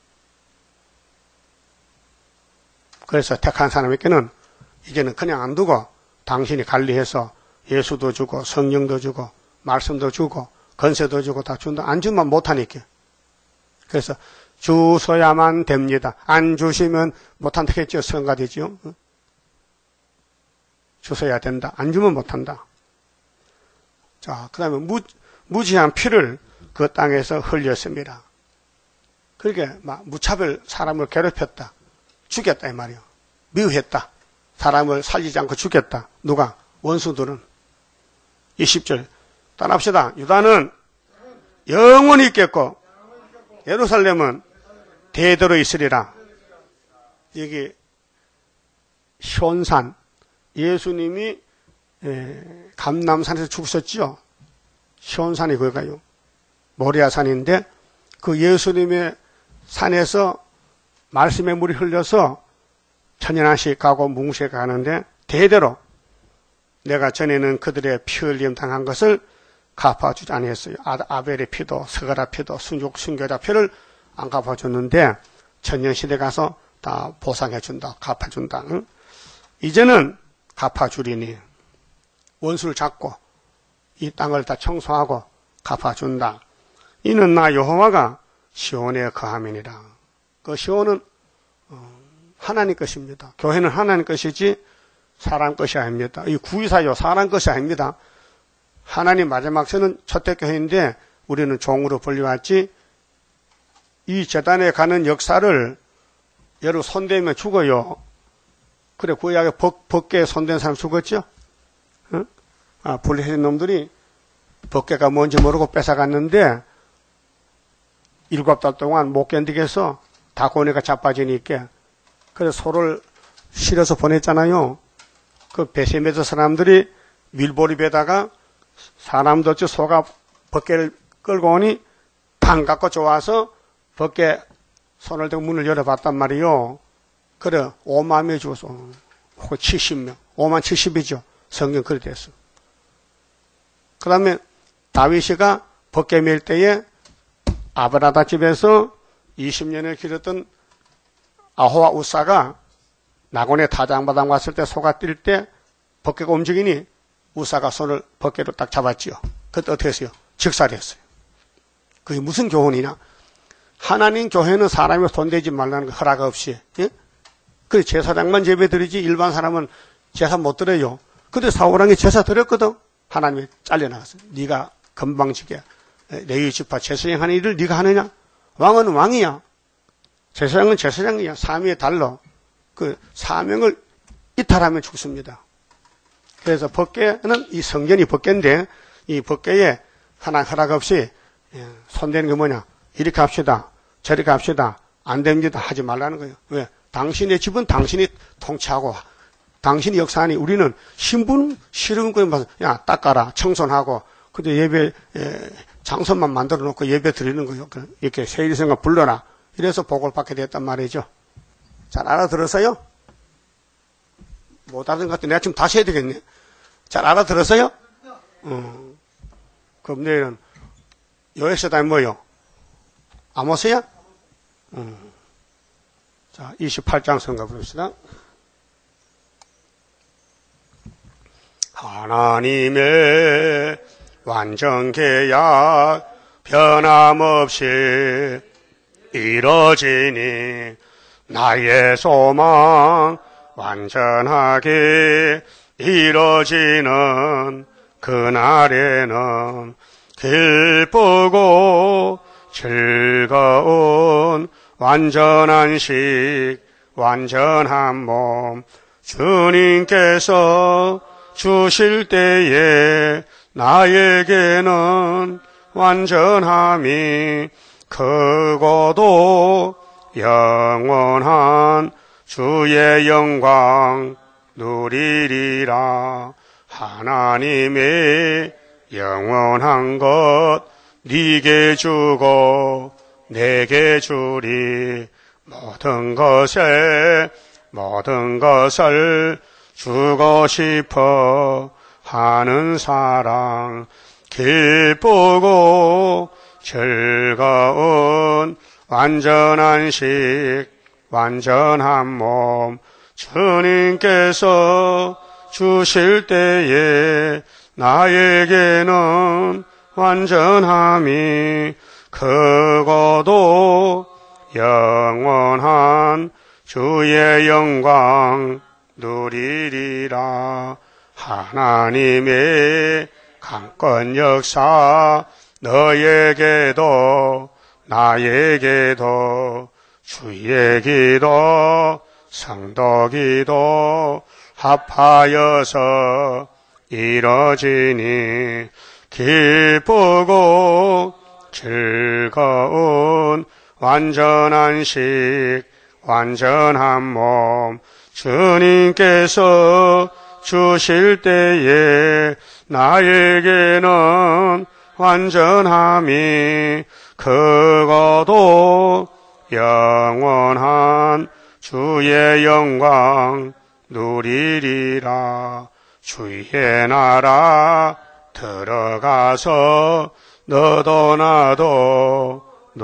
그래서 택한 사람에게는 이제는 그냥 안 두고 당신이 관리해서 예수도 주고 성령도 주고 말씀도 주고 건세도 주고 다 준다. 안 주면 못하니까. 그래서 주셔야만 됩니다. 안 주시면 못한다 했죠. 성가되지요. 주셔야 된다. 안 주면 못한다. 자, 그 다음에 무, 무지한 피를 그 땅에서 흘렸습니다. 그렇게 막 무차별 사람을 괴롭혔다. 죽였다 이 말이요. 미워했다. 사람을 살리지 않고 죽였다. 누가? 원수들은. 이십 절 따라합시다. 유다는 영원히 있겠고 예루살렘은 대대로 있으리라. 여기 시온산, 예수님이 감람산에서 죽으셨지요. 시온산이 그거가요. 모리아산인데 그 예수님의 산에서 말씀의 물이 흘려서 천연한씩 가고 뭉시에 가는데 대대로 내가 전에는 그들의 피 흘림 당한 것을 갚아주지 아니했어요. 아벨의 피도 스가랴 피도 순족 순교자 피를 안 갚아줬는데 천년시대 가서 다 보상해준다. 갚아준다. 응? 이제는 갚아주리니 원수를 잡고 이 땅을 다 청소하고 갚아준다. 이는 나 여호와가 시온에 거함이니라. 그 시온은 하나님 것입니다. 교회는 하나님 것이지 사람 것이 아닙니다. 이 구이사요 사람 것이 아닙니다. 하나님 마지막 서는 초대교회인데 우리는 종으로 불려왔지. 이 재단에 가는 역사를 여러분 손대면 죽어요. 그래 구약에 법궤에 손댄 사람 죽었죠? 응? 아, 불리해진 놈들이 법궤가 뭔지 모르고 뺏어갔는데 일곱 달 동안 못 견디겠어. 다 고뇌가 자빠지니까. 그래서 소를 실어서 보냈잖아요. 그 베세메드 사람들이 밀보리배다가 사람도 없이 소가 법궤를 끌고 오니 반갑고 좋아서 법궤 손을 대고 문을 열어봤단 말이요. 그래 오만 명이 죽었어. 혹은 칠십 명. 오만 칠십이죠. 성경 그리 됐어. 그 다음에 다윗이가 법궤 맬 때에 아브라다 집에서 이십 년을 기르던 아호와 우사가 나곤에 타장바당 왔을 때 소가 뛸 때 법궤가 움직이니 우사가 손을 법궤로 딱 잡았지요. 그때 어떻게 했어요? 직살했어요. 그게 무슨 교훈이냐? 하나님 교회는 사람이 손대지 말라는 거 허락 없이. 예? 그래 제사장만 예배드리지 일반 사람은 제사 못 드려요. 근데 사울왕이 제사 드렸거든. 하나님이 잘려나갔어요. 네가 건방지게 레위 지파 제사장 하는 일을 네가 하느냐? 왕은 왕이야. 제사장은 제사장이야. 사명에 달러. 그 사명을 이탈하면 죽습니다. 그래서 법궤는 이 성전이 법궤인데 이 법궤에 하나 허락 없이 손대는 게 뭐냐? 이렇게 합시다. 저렇게 합시다. 안 됩니다. 하지 말라는 거예요. 왜? 당신의 집은 당신이 통치하고 당신이 역사하니 우리는 신분 싫은 거에 봐서 야 닦아라 청소하고 근데 예배 에, 장소만 만들어 놓고 예배 드리는 거예요. 이렇게 세일성가 불러라. 이래서 복을 받게 됐단 말이죠. 잘 알아들었어요? 못 알아듣은 것 같아. 내가 지금 다시 해야 되겠네. 잘 알아들었어요? 어. 그럼 내일은 요에스다이 뭐요? 아모스야? 음. 자, 이십팔 장 성가 부릅시다. 하나님의 완전 계약 변함없이 이뤄지니 나의 소망 완전하게 이뤄지는 그날에는 기쁘고 즐거운 완전한 식 완전한 몸 주님께서 주실 때에 나에게는 완전함이 크고도 영원한 주의 영광 누리리라. 하나님의 영원한 것 네게 주고 내게 주리. 모든 것에 모든 것을 주고 싶어 하는 사랑 기쁘고 즐거운 완전한 식 완전한 몸 주님께서 주실 때에 나에게는 완전함이 크고도 영원한 주의 영광 누리리라. 하나님의 강권 역사 너에게도 나에게도 주의 기도 성도 기도 합하여서 이뤄지니 기쁘고 즐거운 완전한 식 완전한 몸 주님께서 주실 때에 나에게는 완전함이 크고도 영원한 주의 영광 누리리라. 주의 나라 들어가서 너도 나도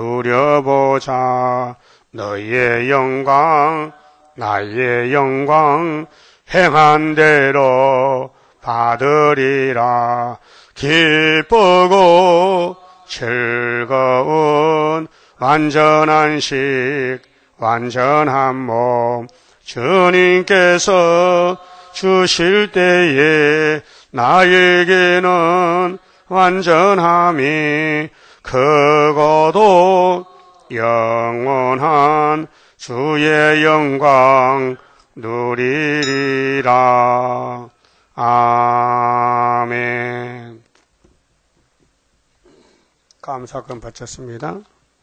누려보자. 너의 영광 나의 영광 행한 대로 받으리라. 기쁘고 즐거운 완전한 식 완전한 몸 주님께서 주실 때에 나에게는 완전함이 크고도 영원한 주의 영광 누리리라. 아멘. 감사금 바쳤습니다.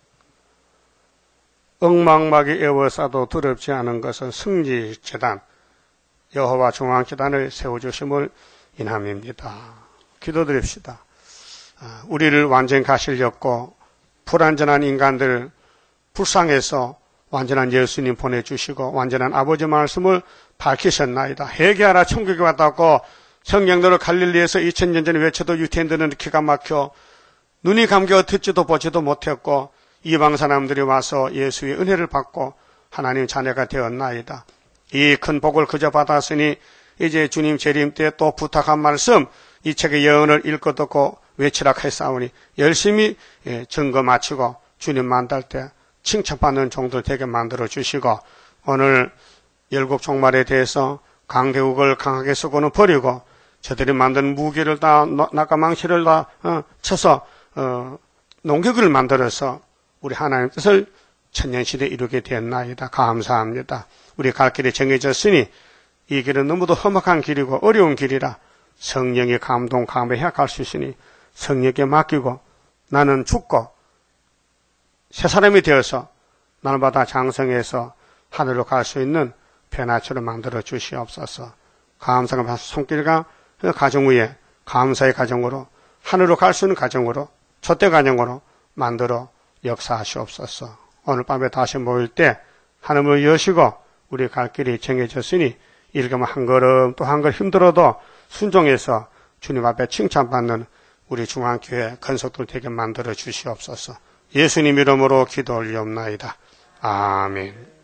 억망막이 에워싸도 두렵지 않은 것은 승리재단 여호와 중앙재단을 세워주심을 인함입니다. 기도드립시다. 우리를 완전 가시렸고 불완전한 인간들 불쌍해서 완전한 예수님 보내주시고 완전한 아버지 말씀을 밝히셨나이다. 회개하라 천국에 왔다고 성경대로 갈릴리에서 이천 년 전에 외쳐도 유태인들은 기가 막혀 눈이 감겨 듣지도 보지도 못했고 이방 사람들이 와서 예수의 은혜를 받고 하나님 자녀가 되었나이다. 이 큰 복을 그저 받았으니 이제 주님 재림 때 또 부탁한 말씀 이 책의 예언을 읽고 듣고 외치라 하사오니 열심히 증거 마치고 주님 만날 때 칭찬받는 종들 되게 만들어 주시고 오늘 열국 종말에 대해서 강대국을 강하게 쓰고는 버리고 저들이 만든 무기를 다 낙가망치를 다 어, 쳐서 어, 농격을 만들어서 우리 하나님 뜻을 천년시대에 이루게 되었나이다. 감사합니다. 우리 갈 길이 정해졌으니 이 길은 너무도 험악한 길이고 어려운 길이라 성령의 감동 감회해 갈 수 있으니 성령께 맡기고 나는 죽고 새 사람이 되어서 날마다 장성해서 하늘로 갈 수 있는 변화처럼 만들어 주시옵소서. 감사가 손길과 가정 위에 감사의 가정으로 하늘로 갈 수 있는 가정으로 촛대 가정으로 만들어 역사하시옵소서. 오늘 밤에 다시 모일 때 하늘을 여시고 우리 갈 길이 정해졌으니 일가면 한 걸음 또 한 걸음 힘들어도 순종해서 주님 앞에 칭찬받는 우리 중앙교회 건석들 되게 만들어 주시옵소서. 예수님 이름으로 기도 올리옵나이다. 아멘.